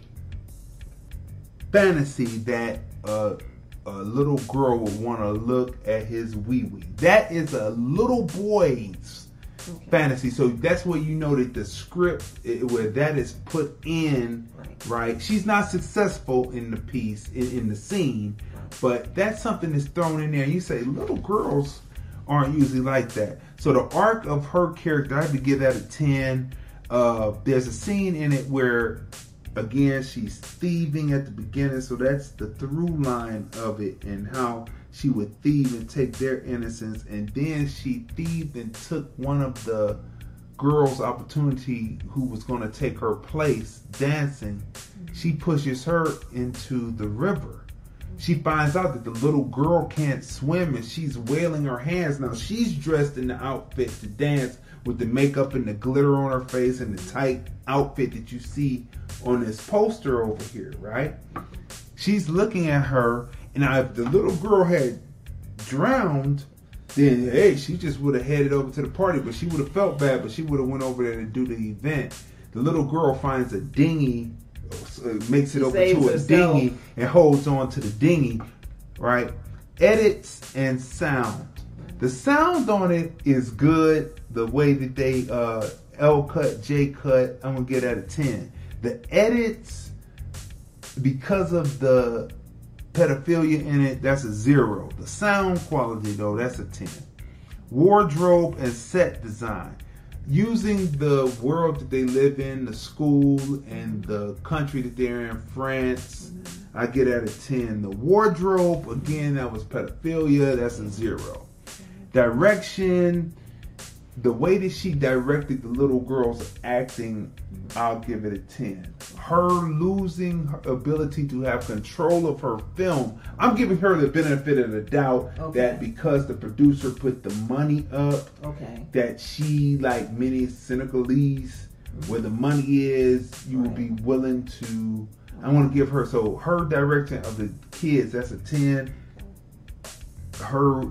fantasy that a little girl would want to look at his wee-wee. That is a little boy's fantasy. So that's where you know that the script, where that is put in, right? She's not successful in the piece, in the scene, but that's something that's thrown in there. You say, little girls aren't usually like that. So the arc of her character, I have to give that a 10. There's a scene in it where, again, she's thieving at the beginning, so that's the through line of it, and how she would thieve and take their innocence, and then she thieved and took one of the girls' opportunity who was going to take her place dancing. She pushes her into the river. She finds out that the little girl can't swim, and she's wailing her hands. Now she's dressed in the outfit to dance with the makeup and the glitter on her face and the tight outfit that you see on this poster over here, right? She's looking at her, and now if the little girl had drowned, then hey, she just would have headed over to the party, but she would have felt bad, but she would have went over there to do the event. The little girl finds a dinghy, makes it over to a dinghy, and holds on to the dinghy, right? Edits and sound. The sound on it is good. The way that they L cut, J cut, I'm gonna get at a 10. The edits, because of the pedophilia in it, that's a 0. The sound quality, though, that's a 10. Wardrobe and set design. Using the world that they live in, the school and the country that they're in, France, I get at a 10. The wardrobe, again, that was pedophilia, that's a 0. Direction, the way that she directed the little girl's acting, I'll give it a 10. Her losing her ability to have control of her film, I'm giving her the benefit of the doubt that because the producer put the money up, that she, like many cynical leads, where the money is, you will be willing to, I want to give her, so her direction of the kids, that's a 10. Her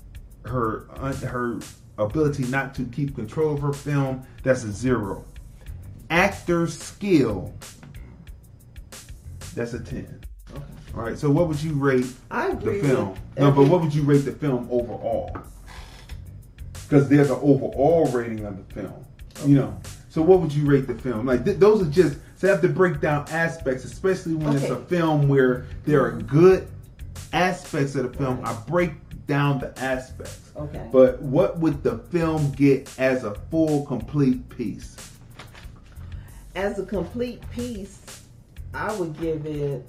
ability not to keep control of her film, that's a 0. Actor skill, that's a 10. Okay. All right, so what would you rate the film? But what would you rate the film overall? Because there's an overall rating of the film, you know. So what would you rate the film? Like those are just, so I have to break down aspects, especially when it's a film where there are good aspects of the film. I break down the aspects. Okay. But what would the film get as a full, complete piece? As a complete piece, I would give it,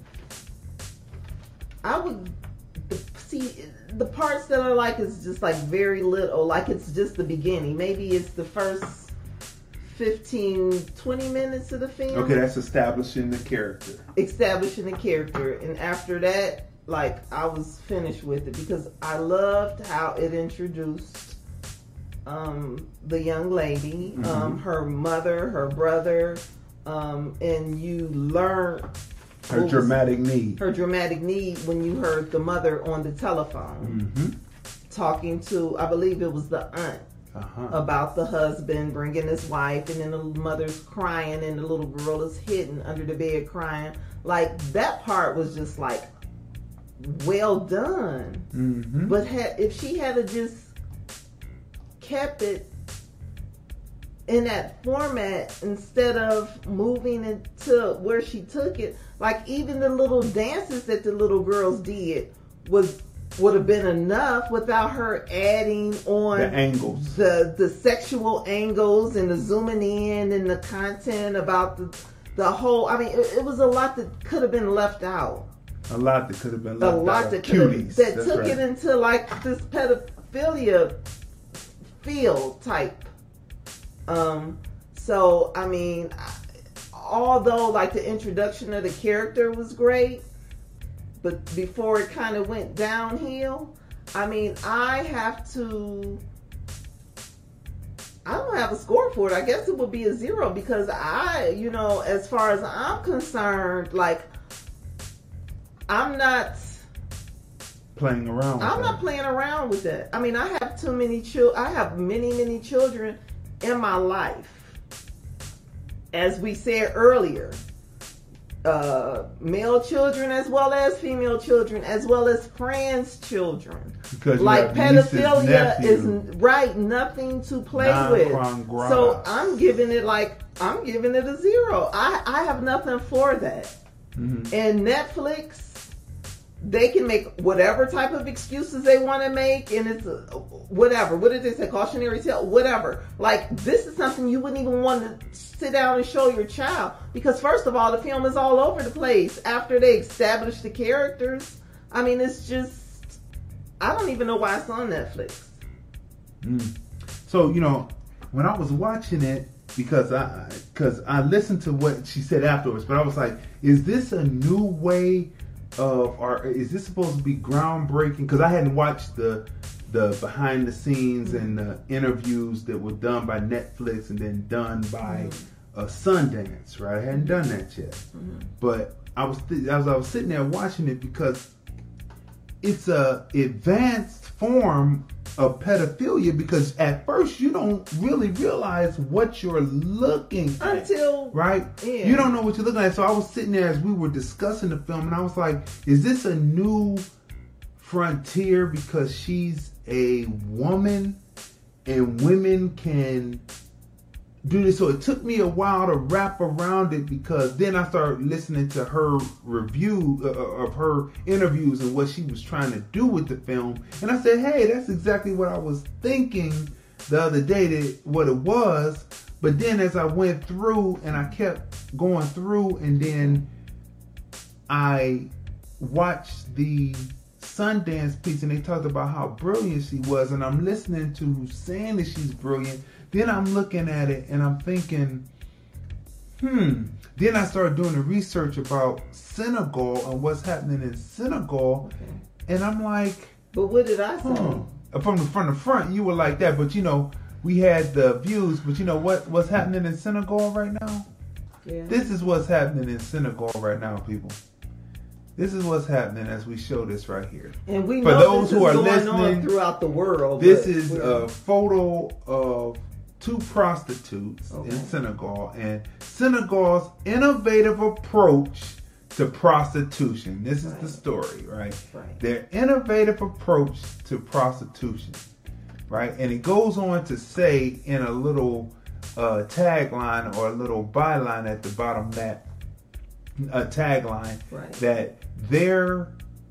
see, the parts that I like is just like very little, like it's just the beginning. Maybe it's the first 15, 20 minutes of the film. Okay, that's establishing the character. And after that, like, I was finished with it because I loved how it introduced the young lady, her mother, her brother, and you learn her dramatic need. Her dramatic need when you heard the mother on the telephone talking to, I believe it was the aunt, about the husband bringing his wife, and then the mother's crying and the little girl is hidden under the bed crying. Like, that part was just like, well done. But if she had just kept it in that format instead of moving into where she took it, like even the little dances that the little girls did would have been enough without her adding on the angles, the sexual angles and the zooming in and the content about the whole. I mean, it was a lot that could have been left out. A lot that could have been left out. A lot that Cuties. That took it into like this pedophilia field type. So I mean, although like the introduction of the character was great, but before it kind of went downhill, I mean, I don't have a score for it. I guess it would be a 0 because as far as I'm concerned, like, I'm not playing around with I'm that. not playing around with that. I mean, I have too many children. I have many children in my life. As we said earlier, male children as well as female children, as well as friends' children. Because like pedophilia is nothing to play with. So I'm giving it a 0. I have nothing for that. And Netflix, they can make whatever type of excuses they want to make, and it's whatever. What did they say? Cautionary tale? Whatever. Like, this is something you wouldn't even want to sit down and show your child, because first of all, the film is all over the place after they establish the characters. I mean, it's just, I don't even know why it's on Netflix. So, when I was watching it, because I listened to what she said afterwards, but I was like, is this a new way of, or is this supposed to be groundbreaking? Because I hadn't watched the behind the scenes and the interviews that were done by Netflix and then done by Sundance, right? I hadn't done that yet, but I was sitting there watching it because it's a advanced form of pedophilia, because at first you don't really realize what you're looking at. Until, right? Yeah. You don't know what you're looking at. So I was sitting there as we were discussing the film, and I was like, is this a new frontier because she's a woman and women can do this? So it took me a while to wrap around it, because then I started listening to her review of her interviews and what she was trying to do with the film, and I said, hey, that's exactly what I was thinking the other day, what it was. But then as I went through and I kept going through, and then I watched the Sundance piece and they talked about how brilliant she was, and I'm listening to who's saying that she's brilliant. Then I'm looking at it and I'm thinking, Then I started doing the research about Senegal and what's happening in Senegal, and I'm like, but what did I say? From the front, you were like that, but we had the views, but what's happening in Senegal right now? Yeah. This is what's happening in Senegal right now, people. This is what's happening as we show this right here. And we For know those this who is are going listening, on throughout the world. This is a photo of 2 prostitutes in Senegal, and Senegal's innovative approach to prostitution. This is the story, right? Their innovative approach to prostitution, right? And it goes on to say in a little tagline or a little byline at the bottom, that a tagline, that their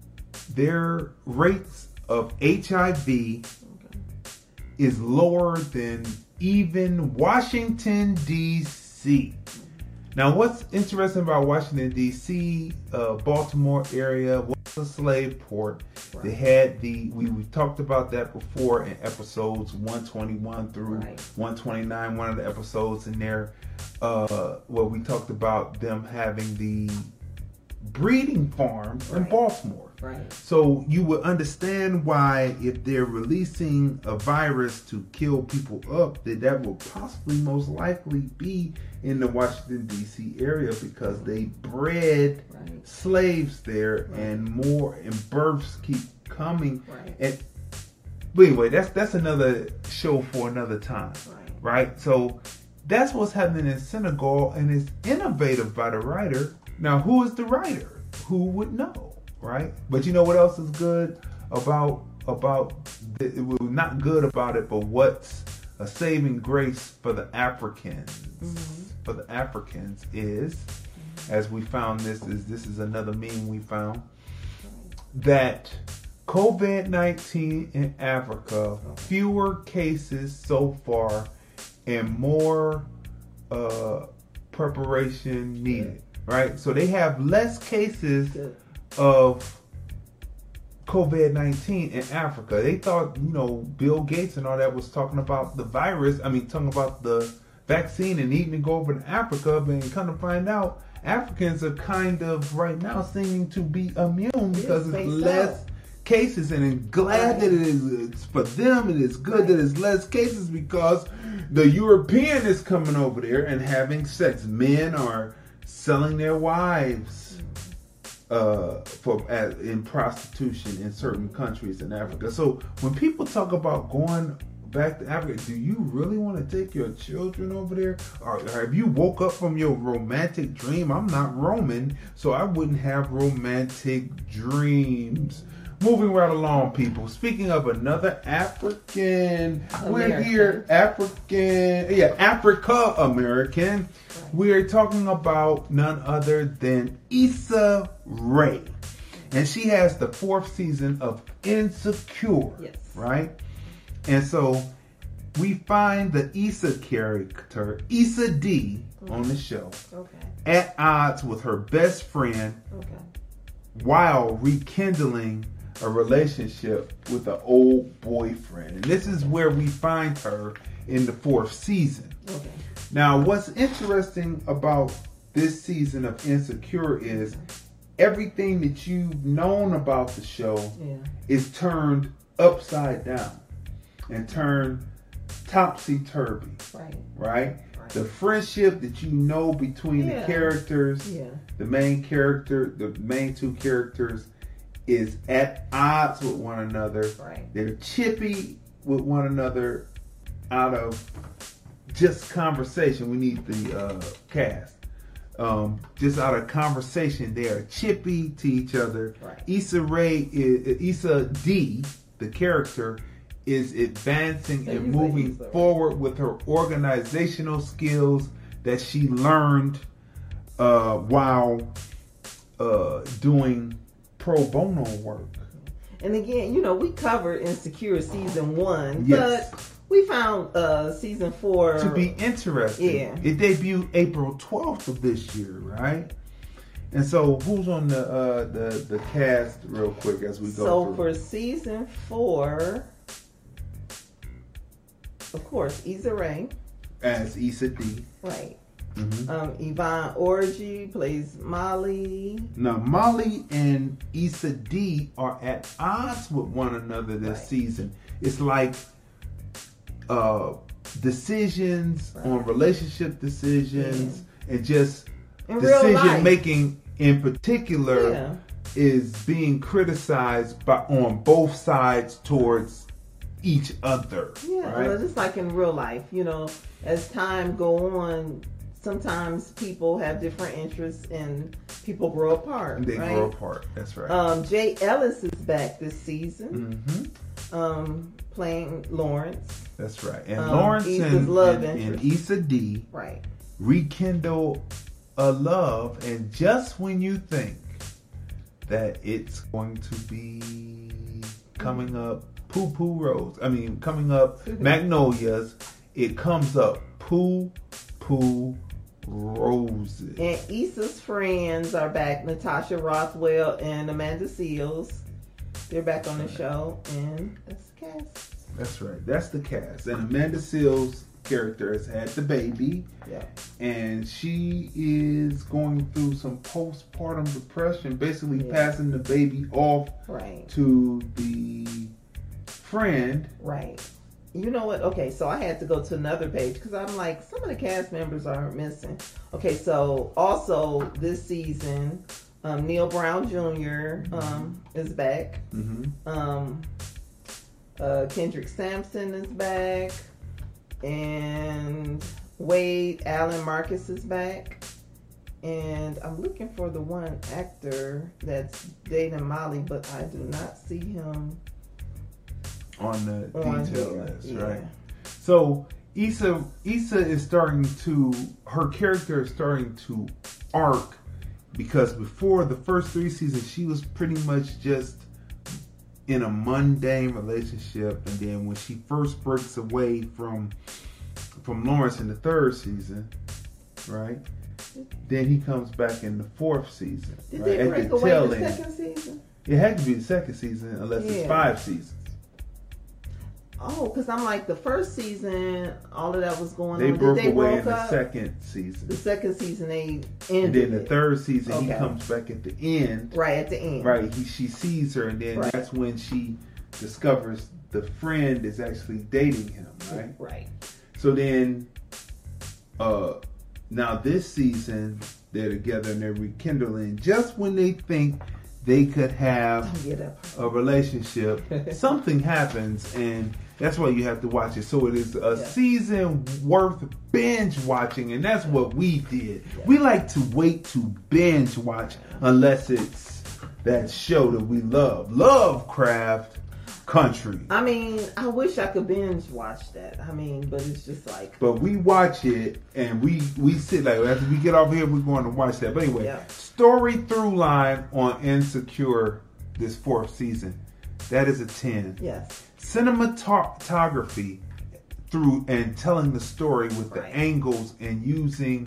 rates of HIV is lower than even Washington, D.C. Now, what's interesting about Washington, D.C., Baltimore area, was a slave port. They had we talked about that before in episodes 121 through 129, one of the episodes in there, where we talked about them having breeding farms in Right. Baltimore. Right. So you would understand why, if they're releasing a virus to kill people up, that will possibly most likely be in the Washington D.C. area, because they bred Right. slaves there, Right. and births keep coming. Right. And but anyway, that's another show for another time, right? So that's what's happening in Senegal, and it's innovative by the writer. Now, who is the writer? Who would know, right? But you know what else is good about not good about it, but what's a saving grace for the Africans? Mm-hmm. For the Africans is, as we found this is another meme we found, that COVID-19 in Africa, fewer cases so far, and more preparation needed, right? So they have less cases of COVID-19 in Africa. They thought, Bill Gates and all that was talking about the virus, talking about the vaccine and needing to go over to Africa, but kind of find out Africans are kind of right now seeming to be immune because it's less cases, and I'm glad that it is for them. It is good that it's less cases, because the European is coming over there and having sex. Men are selling their wives in prostitution in certain countries in Africa. So when people talk about going back to Africa, do you really want to take your children over there? Or have you woke up from your romantic dream? I'm not Roman, so I wouldn't have romantic dreams. Moving right along, people. Speaking of another African, we're here, Africa American. We're talking about none other than Issa Rae. And she has the 4th season of Insecure, right? And so we find the Issa character, Issa D, on the show, at odds with her best friend while rekindling a relationship with an old boyfriend. And this is where we find her in the 4th season. Now, what's interesting about this season of Insecure is everything that you've known about the show is turned upside down and turned topsy-turvy, right? The friendship that you know between the characters, the main two characters, is at odds with one another. They're chippy with one another out of just conversation. We need the cast. Just out of conversation, they are chippy to each other. Issa D, the character, is advancing and moving forward with her organizational skills that she learned while doing pro bono work. And again, we covered Insecure season 1, but we found season 4 to be interesting. It debuted April 12th of this year, right? And so, who's on the cast, real quick, as we go through? So for season 4, of course, Issa Rae as Issa D, right? Yvonne Orji plays Molly. Now, Molly and Issa D are at odds with one another this season. It's like decisions on relationship decisions and just decision making in particular is being criticized on both sides towards each other. Well, just like in real life, as time go on, sometimes people have different interests and people grow apart. They grow apart. That's right. Jay Ellis is back this season, playing Lawrence. That's right. And Lawrence and Issa D rekindle a love, and just when you think that it's going to be coming up coming up Magnolias, it comes up Poo Roses. And Issa's friends are back, Natasha Rothwell and Amanda Seales. They're back on the show, and that's the cast. That's right. That's the cast. And Amanda Seales character has had the baby. Yeah. And she is going through some postpartum depression, basically passing the baby off Right. to the friend. Right. You know what? Okay, so I had to go to another page because I'm like, some of the cast members are missing. Okay, so also this season, Neil Brown Jr. Is back. Mm-hmm. Kendrick Sampson is back, and Wade Allen Marcus is back. And I'm looking for the one actor that's dating Molly, but I do not see him On the on detail here. list, Yeah. right? So Issa is starting to, her character is starting to arc, because before the first 3 seasons, she was pretty much just in a mundane relationship, and then when she first breaks away from Lawrence in the 3rd season, right? Then he comes back in the 4th season. Did right? they At break the away tail in the end. second season? It had to be the 2nd season unless it's Yeah. 5 seasons. Oh, because I'm like, the first season, all of that was going They on. broke Did they away broke in the up? 2nd season. The second season, they And ended then the it. 3rd season, he Okay. comes back at the end. Right at the end. Right, she sees her, and then Right. that's when she discovers the friend is actually dating him, right? Right. So then, now this season, they're together and they're rekindling. Just when they think they could have Get up. a relationship, something happens, and that's why you have to watch it. So it is a season worth binge watching, and that's what we did. Yeah. We like to wait to binge watch unless it's that show that we love. Lovecraft Country. I mean, I wish I could binge watch that. I mean, but it's just like, But we watch it and we sit like, after we get off here, we're going to watch that. But anyway, Yeah. story through line on Insecure this 4th season. That is a 10. yes. Cinematography through and telling the story with the Right. angles and using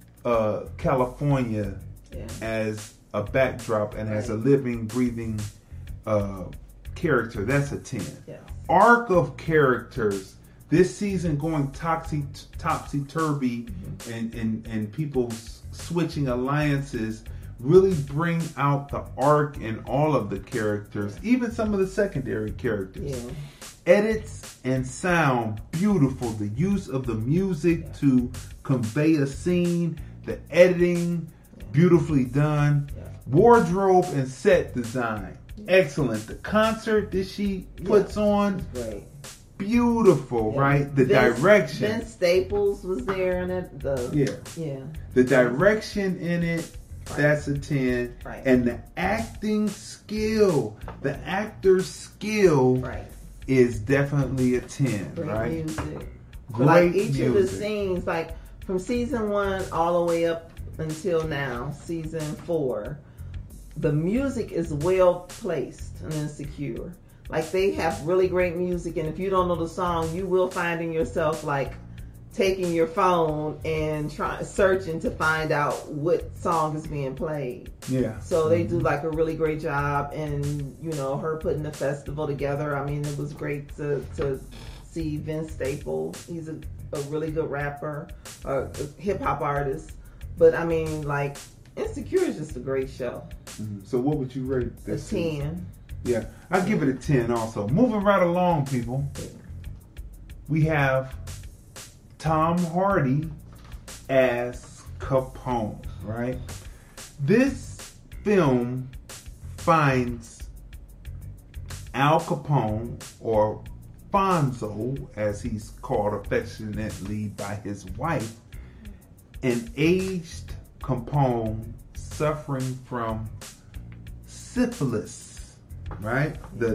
California Yeah. as a backdrop and as a Right. living, breathing character. That's a 10. Yeah. Arc of characters this season going topsy-turvy and people switching alliances really bring out the arc in all of the characters, even some of the secondary characters. Yeah. Edits and sound, beautiful. The use of the music to convey a scene, the editing, beautifully done. Yeah. Wardrobe and set design, excellent. The concert that she puts on, Great. beautiful, Yeah. right? The Vince- direction. Vince Staples was there in it. Yeah. The direction in it, that's a 10. Right. And the acting skill, the actor's skill Right. is definitely a 10, Great right? music. Great Like each of the music. scenes, like from season 1 all the way up until now, season 4, the music is well placed and Insecure. Like they have really great music, and if you don't know the song, you will find in yourself like taking your phone and searching to find out what song is being played. Yeah. So they do like a really great job, and you know, her putting the festival together. I mean, it was great to see Vince Staples. He's a really good rapper, a hip hop artist. But I mean, like, Insecure is just a great show. Mhm. So what would you rate A this? 10. Yeah, I'll give it a 10 also. Moving right along, people. We have Tom Hardy as Capone, right? This film finds Al Capone, or Fonzo, as he's called affectionately by his wife, an aged Capone suffering from syphilis, right? The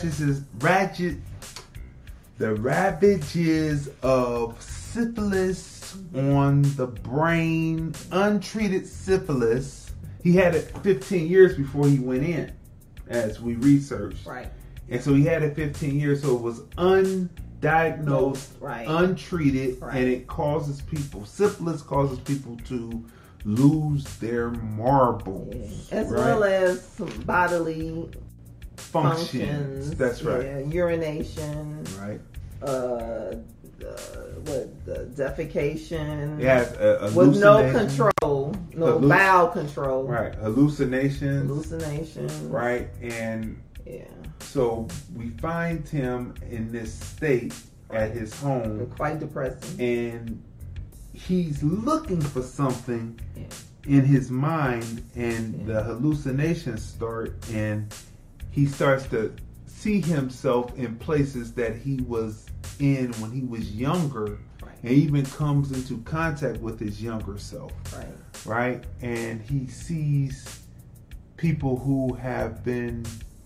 ravages of syphilis on the brain, untreated syphilis. He had it 15 years before he went in, as we researched. Right. And so he had it 15 years, so it was undiagnosed, Right. untreated, Right. and it causes people, syphilis causes people to lose their marbles. As right? well as some bodily functions. That's right. Yeah, urination, Right. the defecation. Yes, with no control, no bowel control. Right, hallucinations. Right, and yeah. So we find him in this state at his home. Quite depressing. And he's looking for something in his mind, and the hallucinations start, and he starts to see himself in places that he was in when he was younger, and even comes into contact with his younger self. Right? And he sees people who have been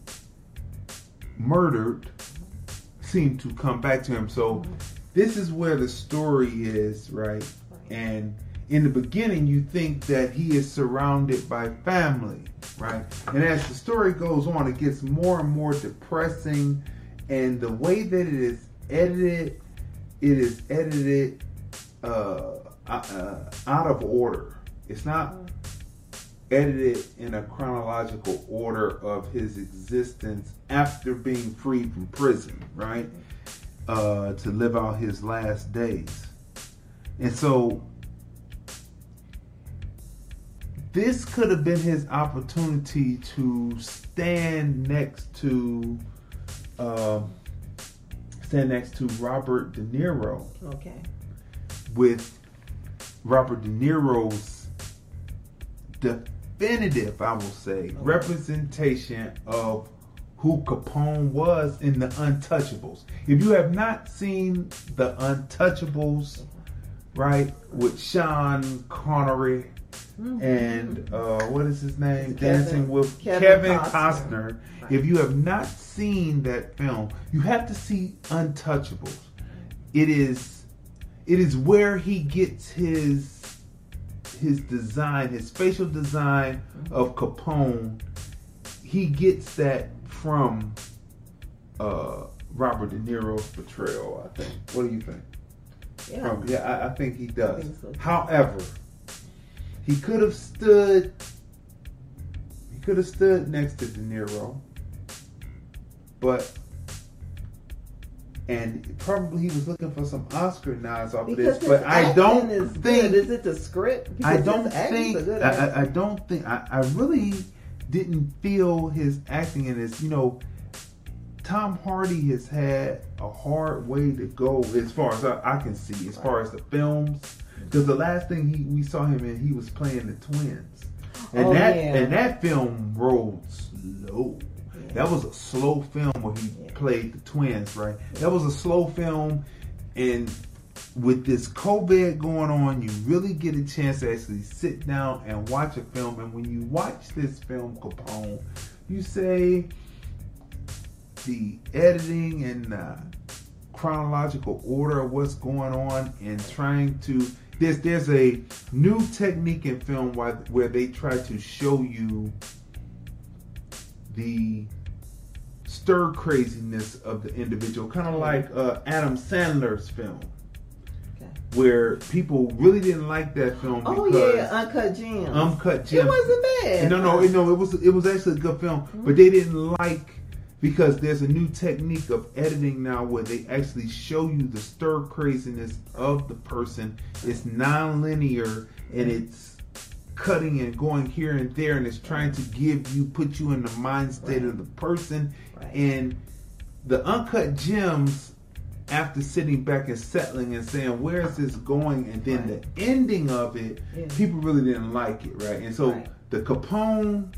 murdered seem to come back to him. So this is where the story is, right? And in the beginning, you think that he is surrounded by family, right? And as the story goes on, it gets more and more depressing. And the way that it is edited out of order. It's not edited in a chronological order of his existence after being freed from prison, right? To live out his last days. And so this could have been his opportunity to stand next to Robert De Niro. Okay. With Robert De Niro's definitive, I will say, representation of who Capone was in The Untouchables. If you have not seen The Untouchables, right, with Sean Connery and what is his name? Dancing with Kevin Costner. Right. If you have not seen that film, you have to see Untouchables. It is where he gets his design, his facial design of Capone. He gets that from Robert De Niro's portrayal, I think. What do you think? Yeah, I think he does. I think so. However, he could have stood next to De Niro, and probably he was looking for some Oscar nods off of this, but I don't think. Is it the script? I don't think. I really didn't feel his acting in this. You know, Tom Hardy has had a hard way to go as far as I can see, as far as the films. Because the last thing we saw him in, he was playing the twins, and that film rolled slow. Yeah. That was a slow film where he played the twins, right? That was a slow film, and with this COVID going on, you really get a chance to actually sit down and watch a film. And when you watch this film, Capone, you say the editing and the chronological order of what's going on and trying to. There's a new technique in film where they try to show you the stir craziness of the individual, kind of like Adam Sandler's film, where people really didn't like that film. Uncut Gems. Uncut Gems. It wasn't bad. No, it was actually a good film, but they didn't like. Because there's a new technique of editing now where they actually show you the stir craziness of the person. It's non-linear and it's cutting and going here and there, and it's trying to put you in the mind state of the person. Right. And the Uncut Gems, after sitting back and settling and saying, where is this going? And then the ending of it, people really didn't like it, right? And so the Capone,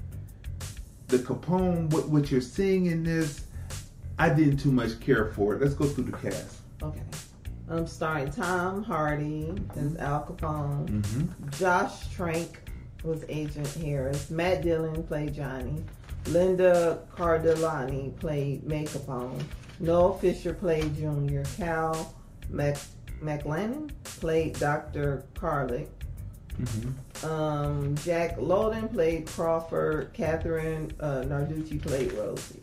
what you're seeing in this, I didn't too much care for it. Let's go through the cast. Okay. Starring Tom Hardy as Al Capone. Josh Trank was Agent Harris. Matt Dillon played Johnny. Linda Cardellani played May Capone. Noel Fisher played Junior. Cal McLennan played Dr. Carlick. Jack Lowden played Crawford. Catherine Narducci played Rosie.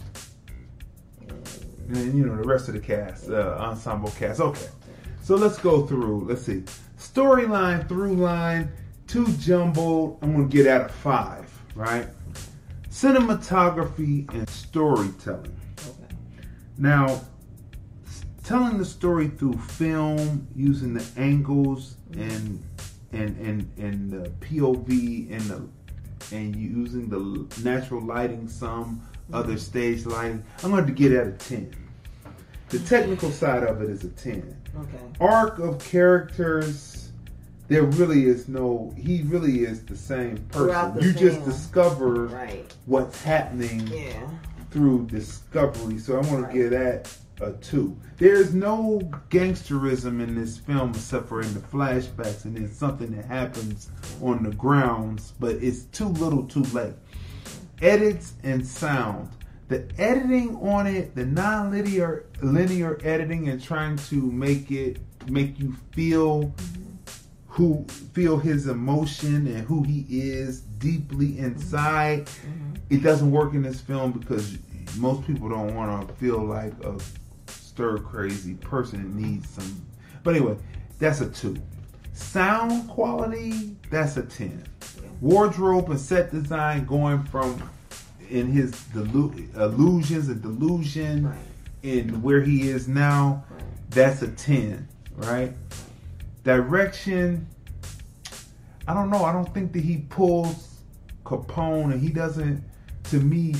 And you know the rest of the cast, ensemble cast. Okay, so let's go through. Let's see, storyline, through line, too jumbled. I'm gonna get out of 5. Right, cinematography and storytelling. Okay. Now, telling the story through film, using the angles and the POV and using the natural lighting, some other stage lighting. I'm going to get at a 10. The technical side of it is a 10. Okay. Arc of characters, there really is no. He really is the same person. You just discover what's happening through discovery. So I want to give that a 2. There's no gangsterism in this film except for in the flashbacks, and it's something that happens on the grounds, but it's too little, too late. Edits and sound. The editing on it, the non-linear editing, and trying to make you feel his emotion and who he is deeply inside. It doesn't work in this film because most people don't want to feel like a stir crazy person that needs some. But anyway, that's a 2. Sound quality, that's a 10. Wardrobe and set design, going from in his illusions and delusion in where he is now, that's a 10, right? Direction, I don't know. I don't think that he pulls Capone, and he doesn't, to me,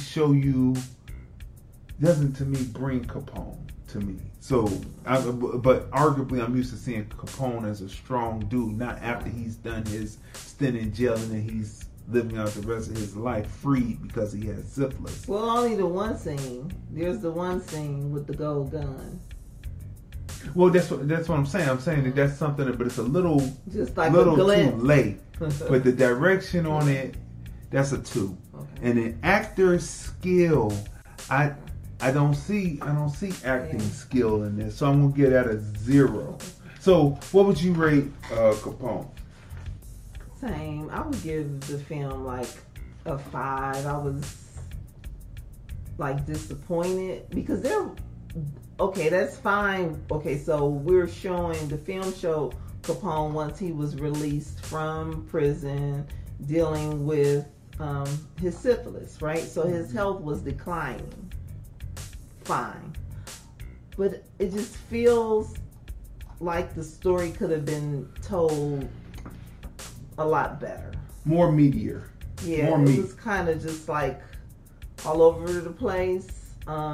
bring Capone to me. So, but arguably, I'm used to seeing Capone as a strong dude, not after he's done his stint in jail and then he's living out the rest of his life freed because he had syphilis. Well, only the one scene. There's the one scene with the gold gun. Well, that's what I'm saying. I'm saying that that's something, but it's a little just like little too late. But the direction on it, that's a 2. Okay. And the actor's skill, I don't see acting skill in this, so I'm gonna get at a 0. So, what would you rate Capone? Same. I would give the film like a 5. I was like disappointed because that's fine. Okay, so we're showing, the film showed Capone once he was released from prison, dealing with his syphilis, right? So his health was declining. Fine. But it just feels like the story could have been told a lot better. More meatier. Yeah, more it was kind of just like all over the place.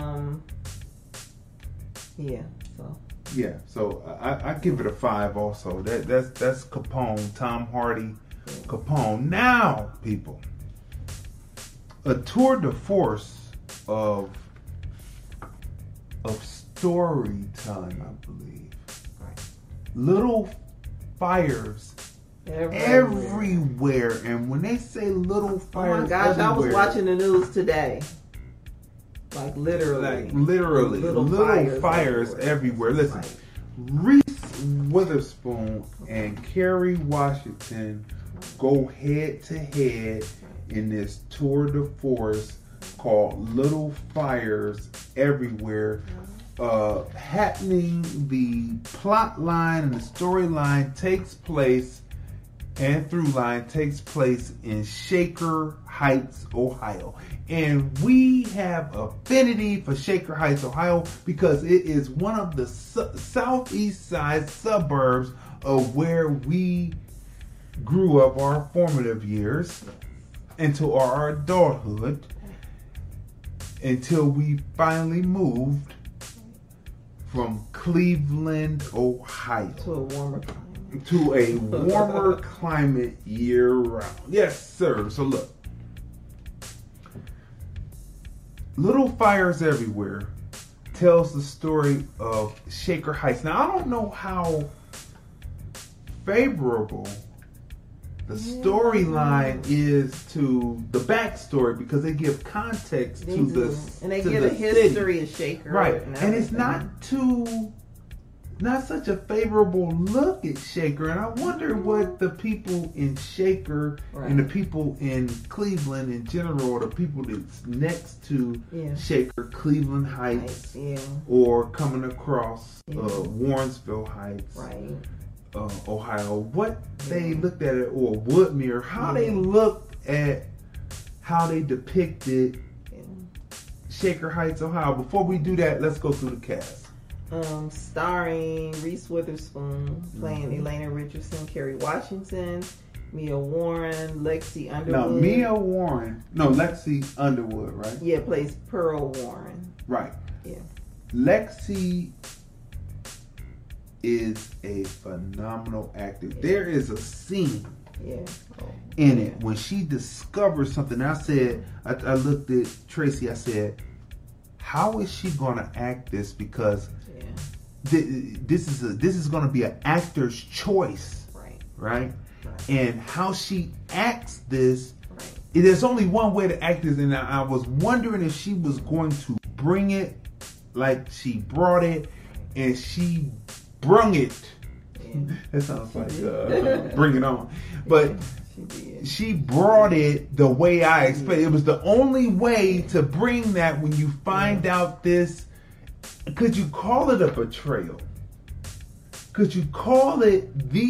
So I give it a 5 also. That's Capone, Tom Hardy, Capone. Now, people, a tour de force of storytelling, I believe. Little fires everywhere. And when they say little fires, oh my gosh, everywhere, I was watching the news today. Like literally little fires everywhere. Listen, Reese Witherspoon and Kerry Washington go head to head in this tour de force called Little Fires Everywhere. Happening, the plot line and the storyline takes place, and through line takes place in Shaker Heights, Ohio. And we have affinity for Shaker Heights, Ohio, because it is one of the southeast side suburbs of where we grew up our formative years into our adulthood, until we finally moved from Cleveland, Ohio, to a warmer climate year round. Yes, sir. So look, Little Fires Everywhere tells the story of Shaker Heights. Now, I don't know how favorable the storyline is to the backstory, because they give context to this, and they give a history of Shaker, right? And it's not such a favorable look at Shaker. And I wonder what the people in Shaker and the people in Cleveland in general, or the people that's next to Shaker, Cleveland Heights, or coming across Warrensville Heights, Ohio, what they looked at it, or Woodmere, how they looked at how they depicted Shaker Heights, Ohio. Before we do that, let's go through the cast. Starring Reese Witherspoon, playing Elena Richardson, Kerry Washington, Mia Warren, Lexi Underwood. Now, Lexi Underwood, right? Yeah, plays Pearl Warren. Right. Yeah. Lexi is a phenomenal actor. There is a scene in it when she discovers something. I said, I looked at Tracy, I said, how is she going to act this? Because this is going to be an actor's choice, right? And how she acts this, there's only one way to act this, and I was wondering if she was going to bring it like she brought it, and she brung it. That sounds like bring it on. But she brought it the way I expected. It was the only way to bring that when you find out this. Could you call it a betrayal? Could you call it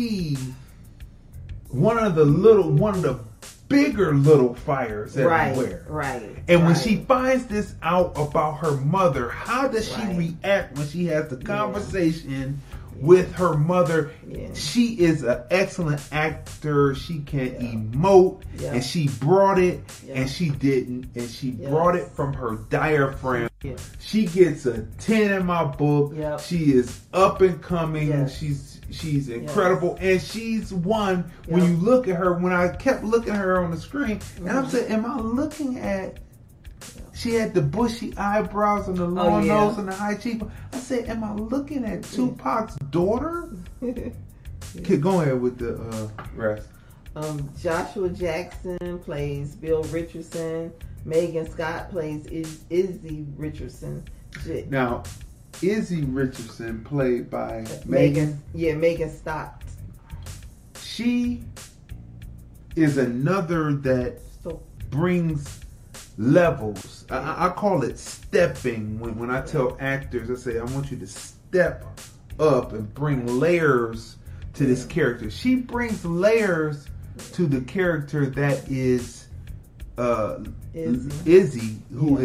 one of the bigger little fires everywhere? Right. And when she finds this out about her mother, how does she react when she has the conversation with her mother? She is an excellent actor. She can emote, and she brought it, and she didn't, and she brought it from her diaphragm. She gets a 10 in my book. She is up and coming. She's incredible, and she's one. When you look at her, when I kept looking at her on the screen, and I'm saying, am I looking at? She had the bushy eyebrows and the long nose and the high cheekbone. I said, am I looking at Tupac's daughter? Go ahead with the rest. Joshua Jackson plays Bill Richardson. Megan Scott plays Izzy Richardson. Now, Izzy Richardson, played by Megan. Megan Scott. She is another that brings levels. I call it stepping. When I tell actors, I say, I want you to step up and bring layers to this character. She brings layers to the character that is Izzy, who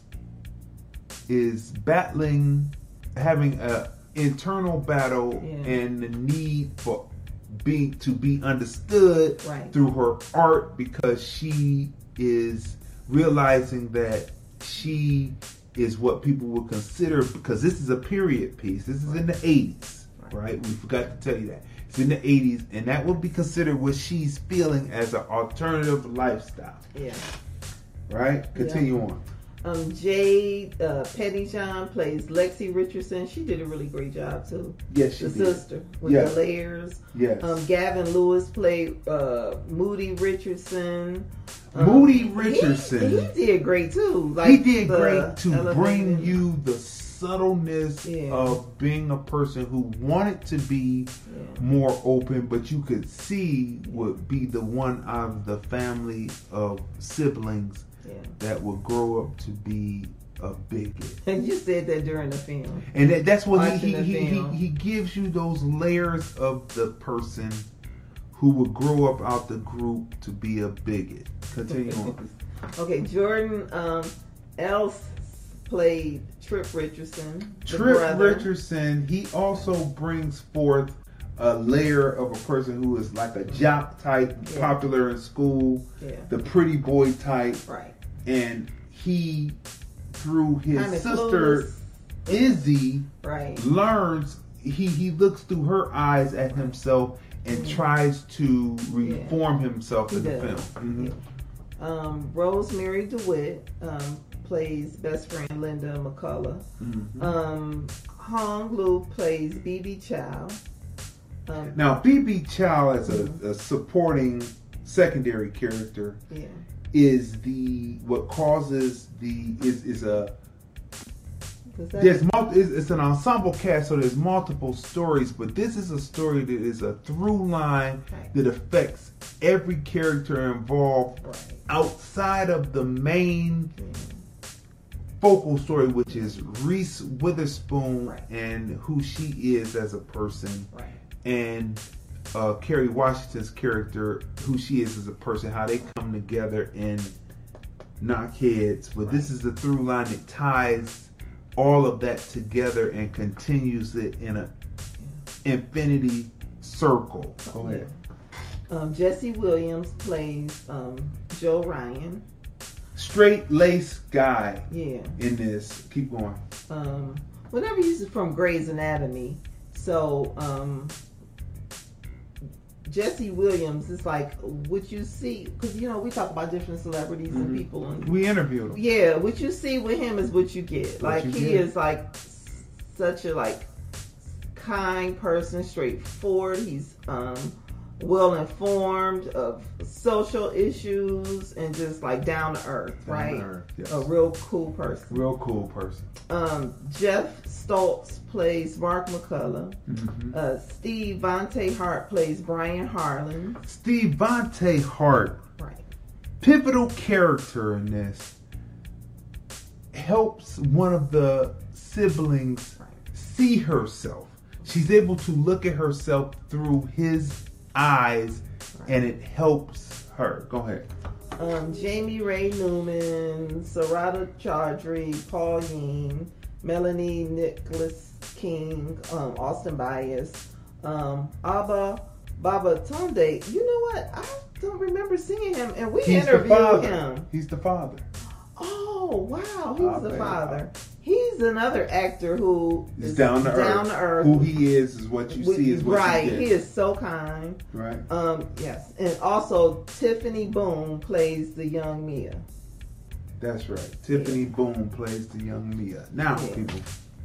is battling, having a internal battle and the need for to be understood through her art, because she is realizing that she is what people would consider, because this is a period piece. This is in the 80s, right? We forgot to tell you that. It's in the 80s, and that would be considered what she's feeling as an alternative lifestyle. Right? Continue on. Jade Pettyjohn plays Lexi Richardson. She did a really great job too. Yes, she did. The sister with the layers. Yes. Gavin Lewis played Moody Richardson. Moody Richardson. He did great too. He did great to bring you the subtleness of being a person who wanted to be more open, but you could see would be the one out of the family of siblings that would grow up to be a bigot. And you said that during the film. And that's what he gives you, those layers of the person who would grow up out the group to be a bigot. Continue on. Okay, Jordan Else played Trip Richardson. Trip Richardson, he also brings forth a layer of a person who is like a jock type, popular in school, the pretty boy type. Right. And he, through his sister Izzy, learns, he looks through her eyes at himself and tries to reform himself in the film. Rosemary DeWitt plays best friend Linda McCullough. Hong Lu plays BB Chow. Now, BB Chow as a supporting secondary character is what causes it's an ensemble cast, so there's multiple stories, but this is a story that is a through line that affects every character involved outside of the main focal story, which is Reese Witherspoon and who she is as a person, and Kerry Washington's character, who she is as a person, how they come together and knock heads. But this is the through line that ties all of that together and continues it in a infinity circle. Go ahead. Jesse Williams plays Joe Ryan. Straight lace guy. Yeah. In this, keep going. Whenever he's from Grey's Anatomy, so Jesse Williams is like what you see, because you know we talk about different celebrities and people, and we interviewed him. Yeah, what you see with him is what you get. He is like such a like kind person, straightforward. He's well informed of social issues and just like down to earth, right? Down to earth, yes. A real cool person. Real cool person. Jeff Stoltz plays Mark McCullough. Steve Vontae Hart plays Brian Harlan. Steve Vontae Hart, right? Pivotal character in this. Helps one of the siblings see herself. She's able to look at herself through his eyes, and it helps her. Go ahead. Jamie Ray Newman, Sarada Chaudhry, Paul Yeen, Melanie Nicholas King, Austin Bias, Baba Tunde. You know what? I don't remember seeing him, and we interviewed him. He's the father. Oh wow, he's the father. He's another actor who is down to earth. Who he is what you see is what you get. He is so kind. Right. Yes, and also Tiffany Boone plays the young Mia. That's right. Tiffany Boone plays the young Mia. Now, people,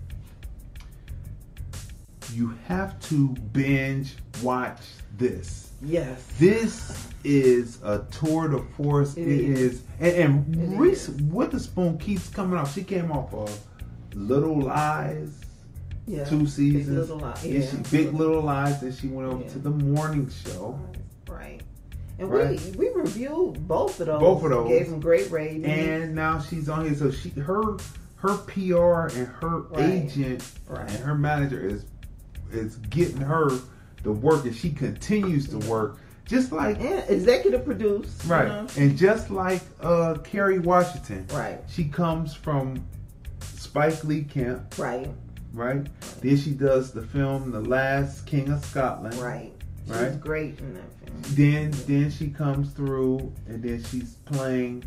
you have to binge watch this. Yes. This is a tour de force. It is. And Reese Witherspoon keeps coming off. She came off of Little Lies, 2 seasons. Big Little Lies. Big Little Lies. Then she went over to the morning show. Right. And we reviewed both of those. Both of those. Gave them great ratings. And now she's on here. So her PR and her agent and her manager is getting her the work, and she continues to work. Just like executive produce. Right. You know? And just like Kerry Washington. Right. She comes from Spike Lee camp. Right. Then she does the film The Last King of Scotland. Right. She's great in that film. Then she comes through, and then she's playing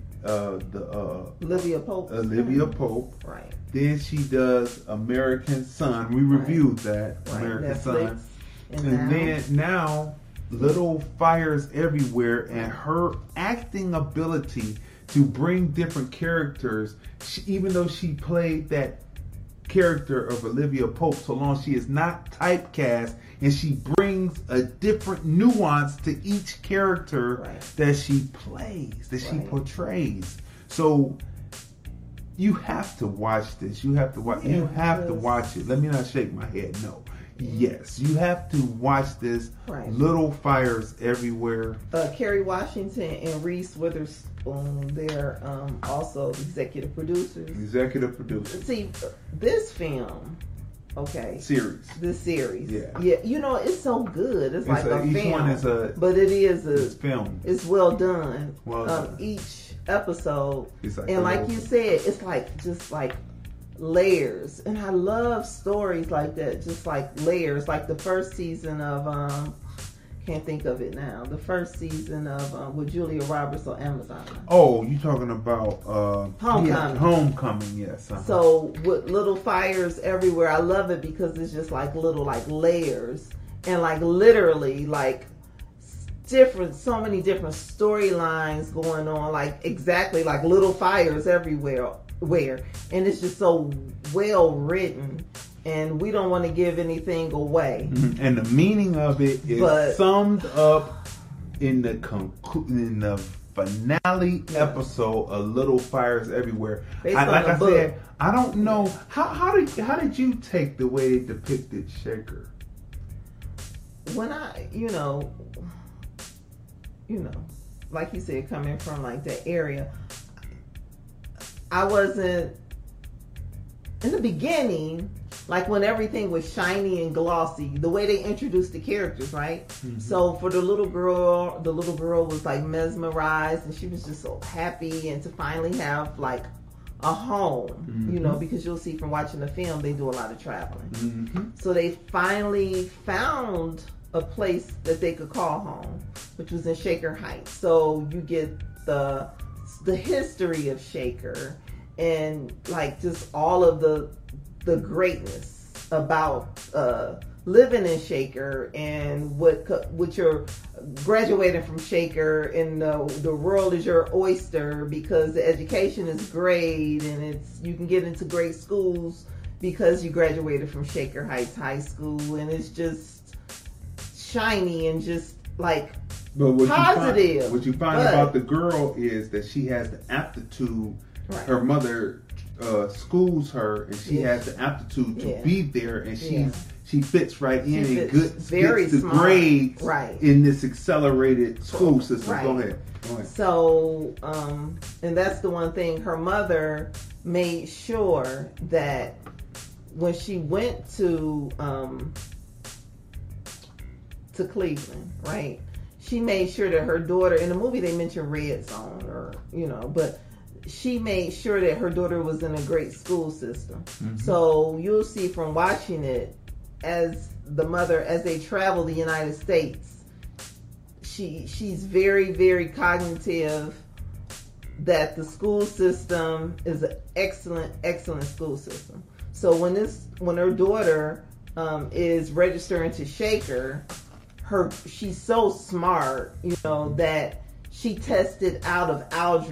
Olivia Pope. Right. Then she does American Son. We reviewed that. American Son. And then now Little Fires Everywhere, and her acting ability to bring different characters, even though she played that character of Olivia Pope so long, she is not typecast, and she brings a different nuance to each character that she plays, that she portrays. So you have to watch this. You have to watch. You have to watch it. Let me not shake my head. No. Yes, you have to watch this. Little Fires Everywhere. Kerry Washington and Reese Witherspoon, they're also executive producers. See, this film, series. This series. Yeah. You know, it's so good. It's like a each film. One is but it is a film. It's well done. Well done. Each episode. Like and like you said, it's like just like layers, and I love stories like that, just like layers. Like the first season of can't think of it now. The first season of with Julia Roberts on Amazon. Oh, you talking about Homecoming? Yeah, Homecoming, yes. So with Little Fires Everywhere, I love it because it's just like little like layers, and like literally like so many different storylines going on, like exactly like Little Fires Everywhere. And it's just so well written, and we don't want to give anything away. And the meaning of it is summed up in the finale episode of Little Fires Everywhere. I said, I don't know how did you take the way they depicted Shaker? When I you know, like you said, coming from like that area, I wasn't in the beginning, like when everything was shiny and glossy, the way they introduced the characters, right? So for the little girl was like mesmerized, and she was just so happy, and to finally have like a home, Mm-hmm. you know, because you'll see from watching the film, they do a lot of traveling. Mm-hmm. So they finally found a place that they could call home, which was in Shaker Heights. So you get the history of Shaker and like just all of the greatness about living in Shaker and what you're graduating from Shaker, and the world is your oyster because the education is great and you can get into great schools because you graduated from Shaker Heights High School, and it's just shiny and just like But positive. What you find about the girl is that she has the aptitude. Right. Her mother schools her, and she has the aptitude to be there, and she fits right in and gets the grades in this accelerated school system. Right. Go ahead. So, and that's the one thing. Her mother made sure that when she went to Cleveland, right? She made sure that her daughter, in the movie they mentioned Red Zone, or but she made sure that her daughter was in a great school system. Mm-hmm. So you'll see from watching it, as the mother, as they travel the United States, she's very, very cognitive that the school system is an excellent school system. So when her daughter is registering to Shaker, she's so smart, that she tested out of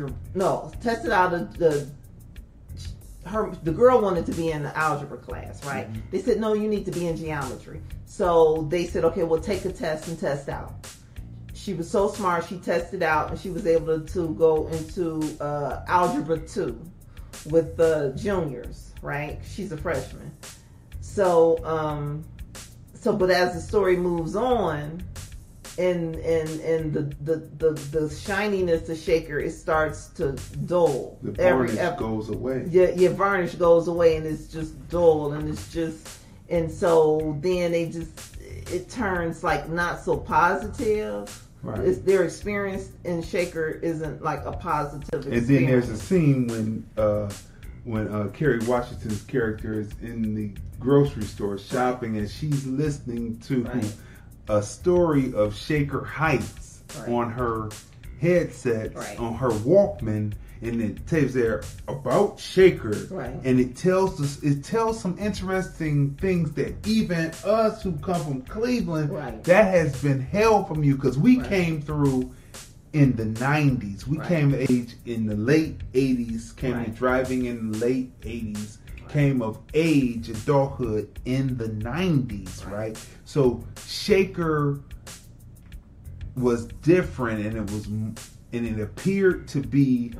the girl wanted to be in the algebra class, right? Mm-hmm. They said, no, you need to be in geometry. So they said, okay, well, take a test and test out. She was so smart, she tested out, and she was able to go into algebra 2 with the juniors, right? She's a freshman. So, but as the story moves on, and the shininess of Shaker, it starts to dull. The varnish goes away. Yeah, varnish goes away, and it's just dull, and so then it turns like not so positive. Right. Their experience in Shaker isn't like a positive experience. And then there's a scene when Kerry Washington's character is in the grocery store shopping, and she's listening to a story of Shaker Heights on her headset, on her Walkman, and it tells there about Shaker, and it tells some interesting things that even us who come from Cleveland, that has been held from you, because we came through in the 90s. We came of age in the late 80s, came in driving in the late 80s, came of age, adulthood in the 90s, right? So Shaker was different, and it appeared to be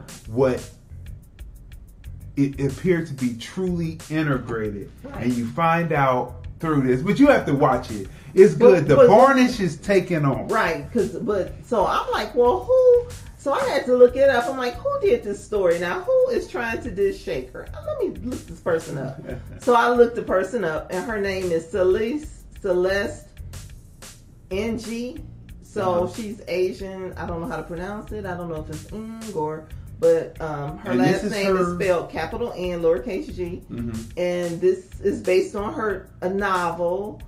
truly integrated. And you find out through this, but you have to watch it. It's good. The varnish is taken off. Right, so I'm like, well, who? So I had to look it up. I'm like, who did this story? Now, who is trying to diss Shaker? Let me look this person up. So I looked the person up, and her name is Celeste Ng. So she's Asian. I don't know how to pronounce it. I don't know if it's Ng but her last name is spelled capital N, lowercase g. Mm-hmm. And this is based on a novel.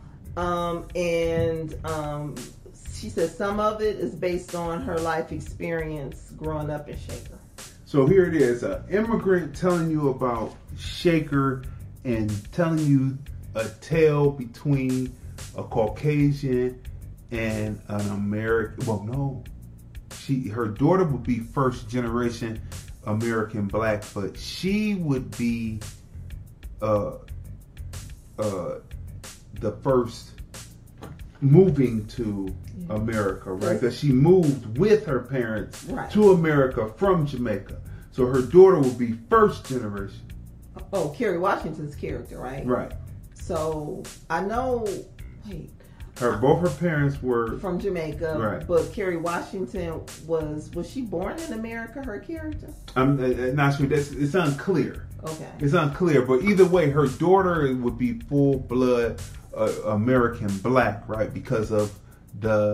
She says some of it is based on her life experience growing up in Shaker. So here it is, an immigrant telling you about Shaker and telling you a tale between a Caucasian and an American. Well, no, her daughter would be first generation American black, but she would be the first moving to America, right? Because she moved with her parents to America from Jamaica. So her daughter will be first generation. Oh, Kerry Washington's character, right? Right. So I know. Both her parents were from Jamaica, right? But Kerry Washington was she born in America? Her character? I'm not sure. It's unclear. Okay. It's unclear, but either way, her daughter would be full blood American black, right? Because of the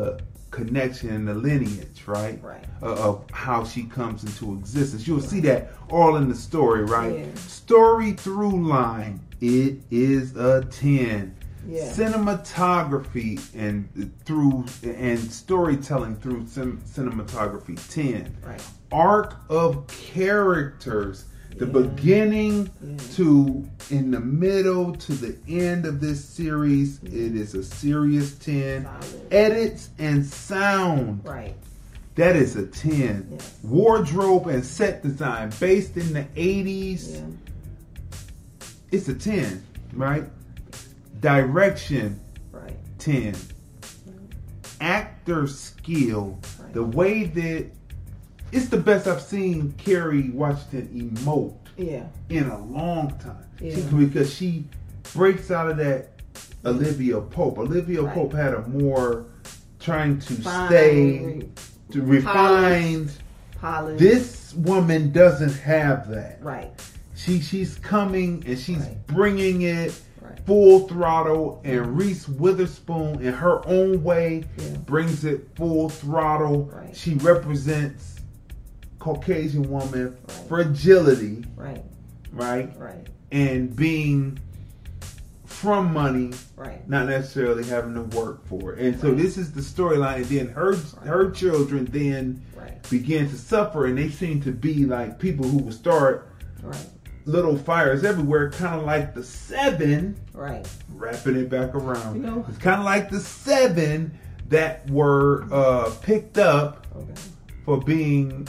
connection and the lineage, right? Right. Of how she comes into existence. You'll see that all in the story, right? Yeah. Story through line, it is a 10. Yeah. Cinematography and storytelling through cinematography, 10. Right. Arc of characters, the beginning to in the middle to the end of this series, it is a serious 10. Solid. Edits and sound, Right. that is a 10. Yes. Wardrobe and set design based in the 80s, Yeah. it's a 10, right? Direction, Right. 10. Actor skill, Right. the way that it's the best I've seen Kerry Washington emote Yeah. in a long time. Yeah. Because she breaks out of that Olivia Pope. Olivia Right. Pope had a more trying to Fine. stay to refined. Polished. This woman doesn't have that. Right. She's coming and she's Right. bringing it Right. full throttle, and Reese Witherspoon in her own way Yeah. brings it full throttle. Right. She represents Caucasian woman Right. fragility, Right. right? Right. And being from money, Right. not necessarily having to work for it. And so Right. this is the storyline. And then her children then Right. begin to suffer, and they seem to be like people who will start Right. little fires everywhere, kind of like the 7, Right. wrapping it back around. You know- It's kind of like the 7 that were picked up Okay. for being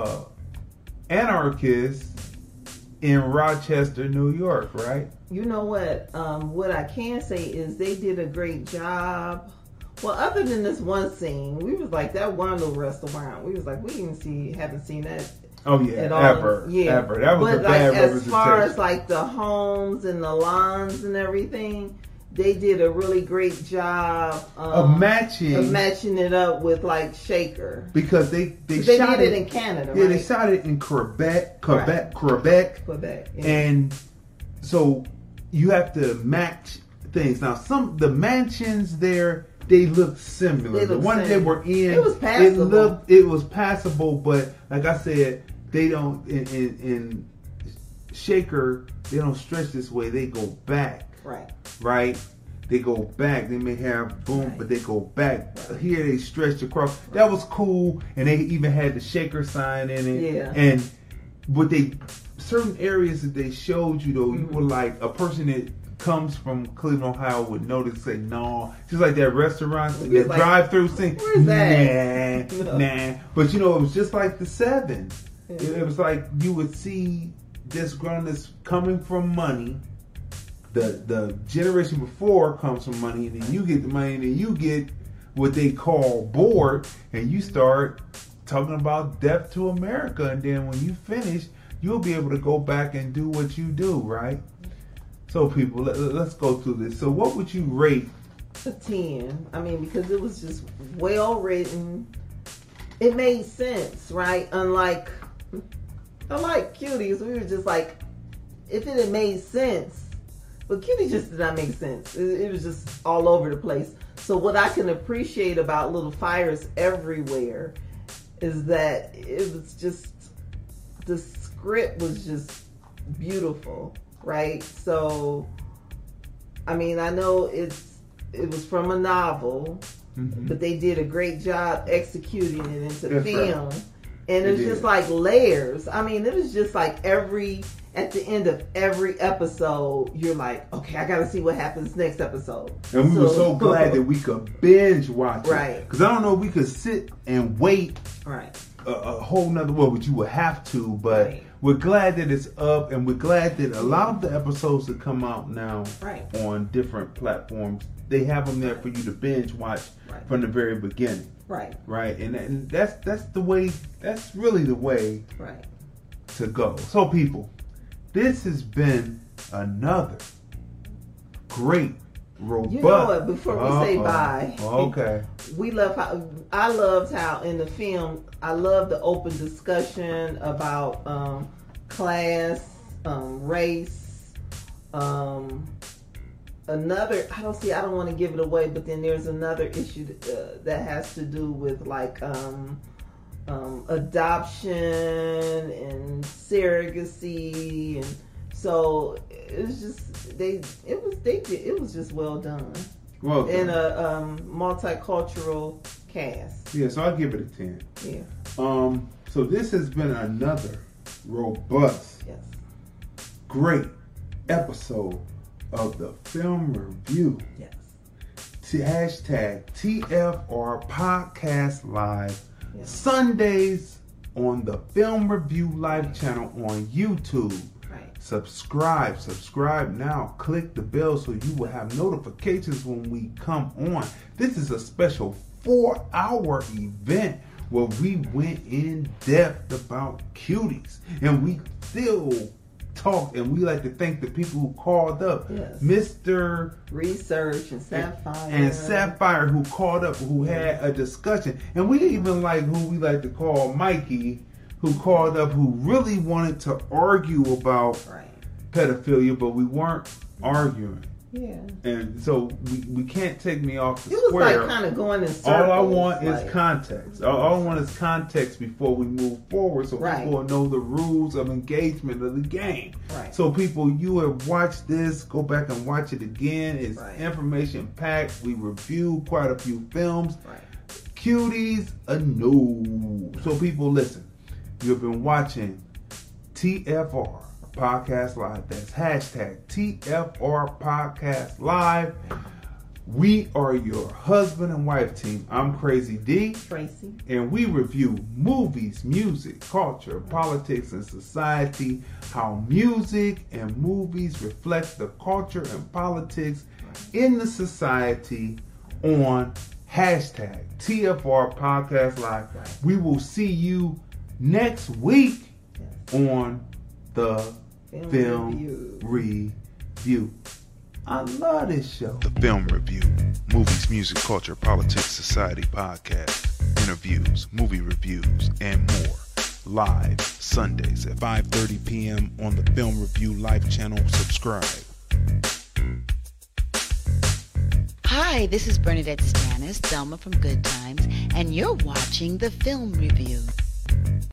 anarchists in Rochester, New York, right? You know what? What I can say is they did a great job. Well, other than this one scene, we was like that one little restaurant. We was like, we haven't seen that Oh yeah, at all. ever. That was but a bad like, as far representation. as like the homes and the lawns and everything, they did a really great job of matching it up with like Shaker. because they They shot did it in Canada, Yeah, right? they shot it in Quebec, Quebec. Yeah. and so you have to match things. Now, the mansions there, they look similar. They The look one they similar. were in, It was passable. It was passable, but like I said, they don't in Shaker. They don't stretch this way. They go back. Right? They go back. They may have boom, Right. but they go back. Right. Here they stretched across. That was cool, and they even had the Shaker sign in it. Yeah. And but certain areas that they showed you though, you were like a person that comes from Cleveland, Ohio would notice, say, no, just like that restaurant, It's that like, drive-through thing. where's that? Nah, No. nah. But you know, it was just like the 7. Yeah. It was like you would see this girl that's coming from money. The generation before comes from money, and then you get the money, and then you get what they call bored, and you start talking about death to America, and then when you finish, you'll be able to go back and do what you do, right? So people, let's go through this. So what would you rate? A 10. I mean, because it was just well written. It made sense, right? Unlike Cuties, we were just like, if it had made sense, but Cuties just did not make sense. It was just all over the place. So what I can appreciate about Little Fires Everywhere is that it was just, the script was just beautiful, right? So, I mean, I know it was from a novel, but they did a great job executing it into That's film. right. And They it's did. just like layers. I mean, it was just like at the end of every episode, you're like, okay, I gotta see what happens next episode. And we were so glad that we could binge watch it. Right. Because I don't know if we could sit and wait Right. a whole nother, well, but you would have to, but Right. we're glad that it's up, and we're glad that a lot of the episodes that come out now Right. on different platforms, they have them there for you to binge watch Right. from the very beginning, Right. right? And that's the way, that's really the way Right. to go. So people, this has been another great, robust. You know what? Before we say bye, Okay. I loved how in the film, I love the open discussion about class, race, another, I don't want to give it away, but then there's another issue that has to do with like adoption and surrogacy, and so it was just it was just well done. Well done. In a multicultural cast. Yeah, so I'll give it a 10. Yeah. So this has been another robust, Yes. great episode of the Film Review. Yes. Hashtag TFR Podcast Live. Yes. Sundays on the Film Review Live channel on YouTube. Right. Subscribe now. Click the bell so you will have notifications when we come on. This is a special 4-hour event where we went in depth about cuties, and we still talk, and we like to thank the people who called up. Yes. Mr. Research and Sapphire. And Sapphire, who called up, who had a discussion. And we even like who we like to call Mikey, who called up, who really wanted to argue about pedophilia, but we weren't arguing. Yeah. And so we can't take me off the it was square. like kind of going in circles. All I want is context. All I want is context before we move forward, so people know the rules of engagement of the game. Right. So people, you have watched this, go back and watch it again. It's information packed. We review quite a few films. Right. Cuties, no. So people, listen. You've been watching TFR Podcast Live. That's hashtag TFR Podcast Live. We are your husband and wife team. I'm Crazy D. Tracy. And we review movies, music, culture, politics, and society. How music and movies reflect the culture and politics in the society on hashtag TFR Podcast Live. We will see you next week on the Film Review. I love this show. The Film Review. Movies, music, culture, politics, society podcast. Interviews, movie reviews, and more. Live Sundays at 5:30 p.m. on the Film Review Live channel. Subscribe. Hi, this is Bernadette Stanis, Thelma from Good Times, and you're watching the Film Review.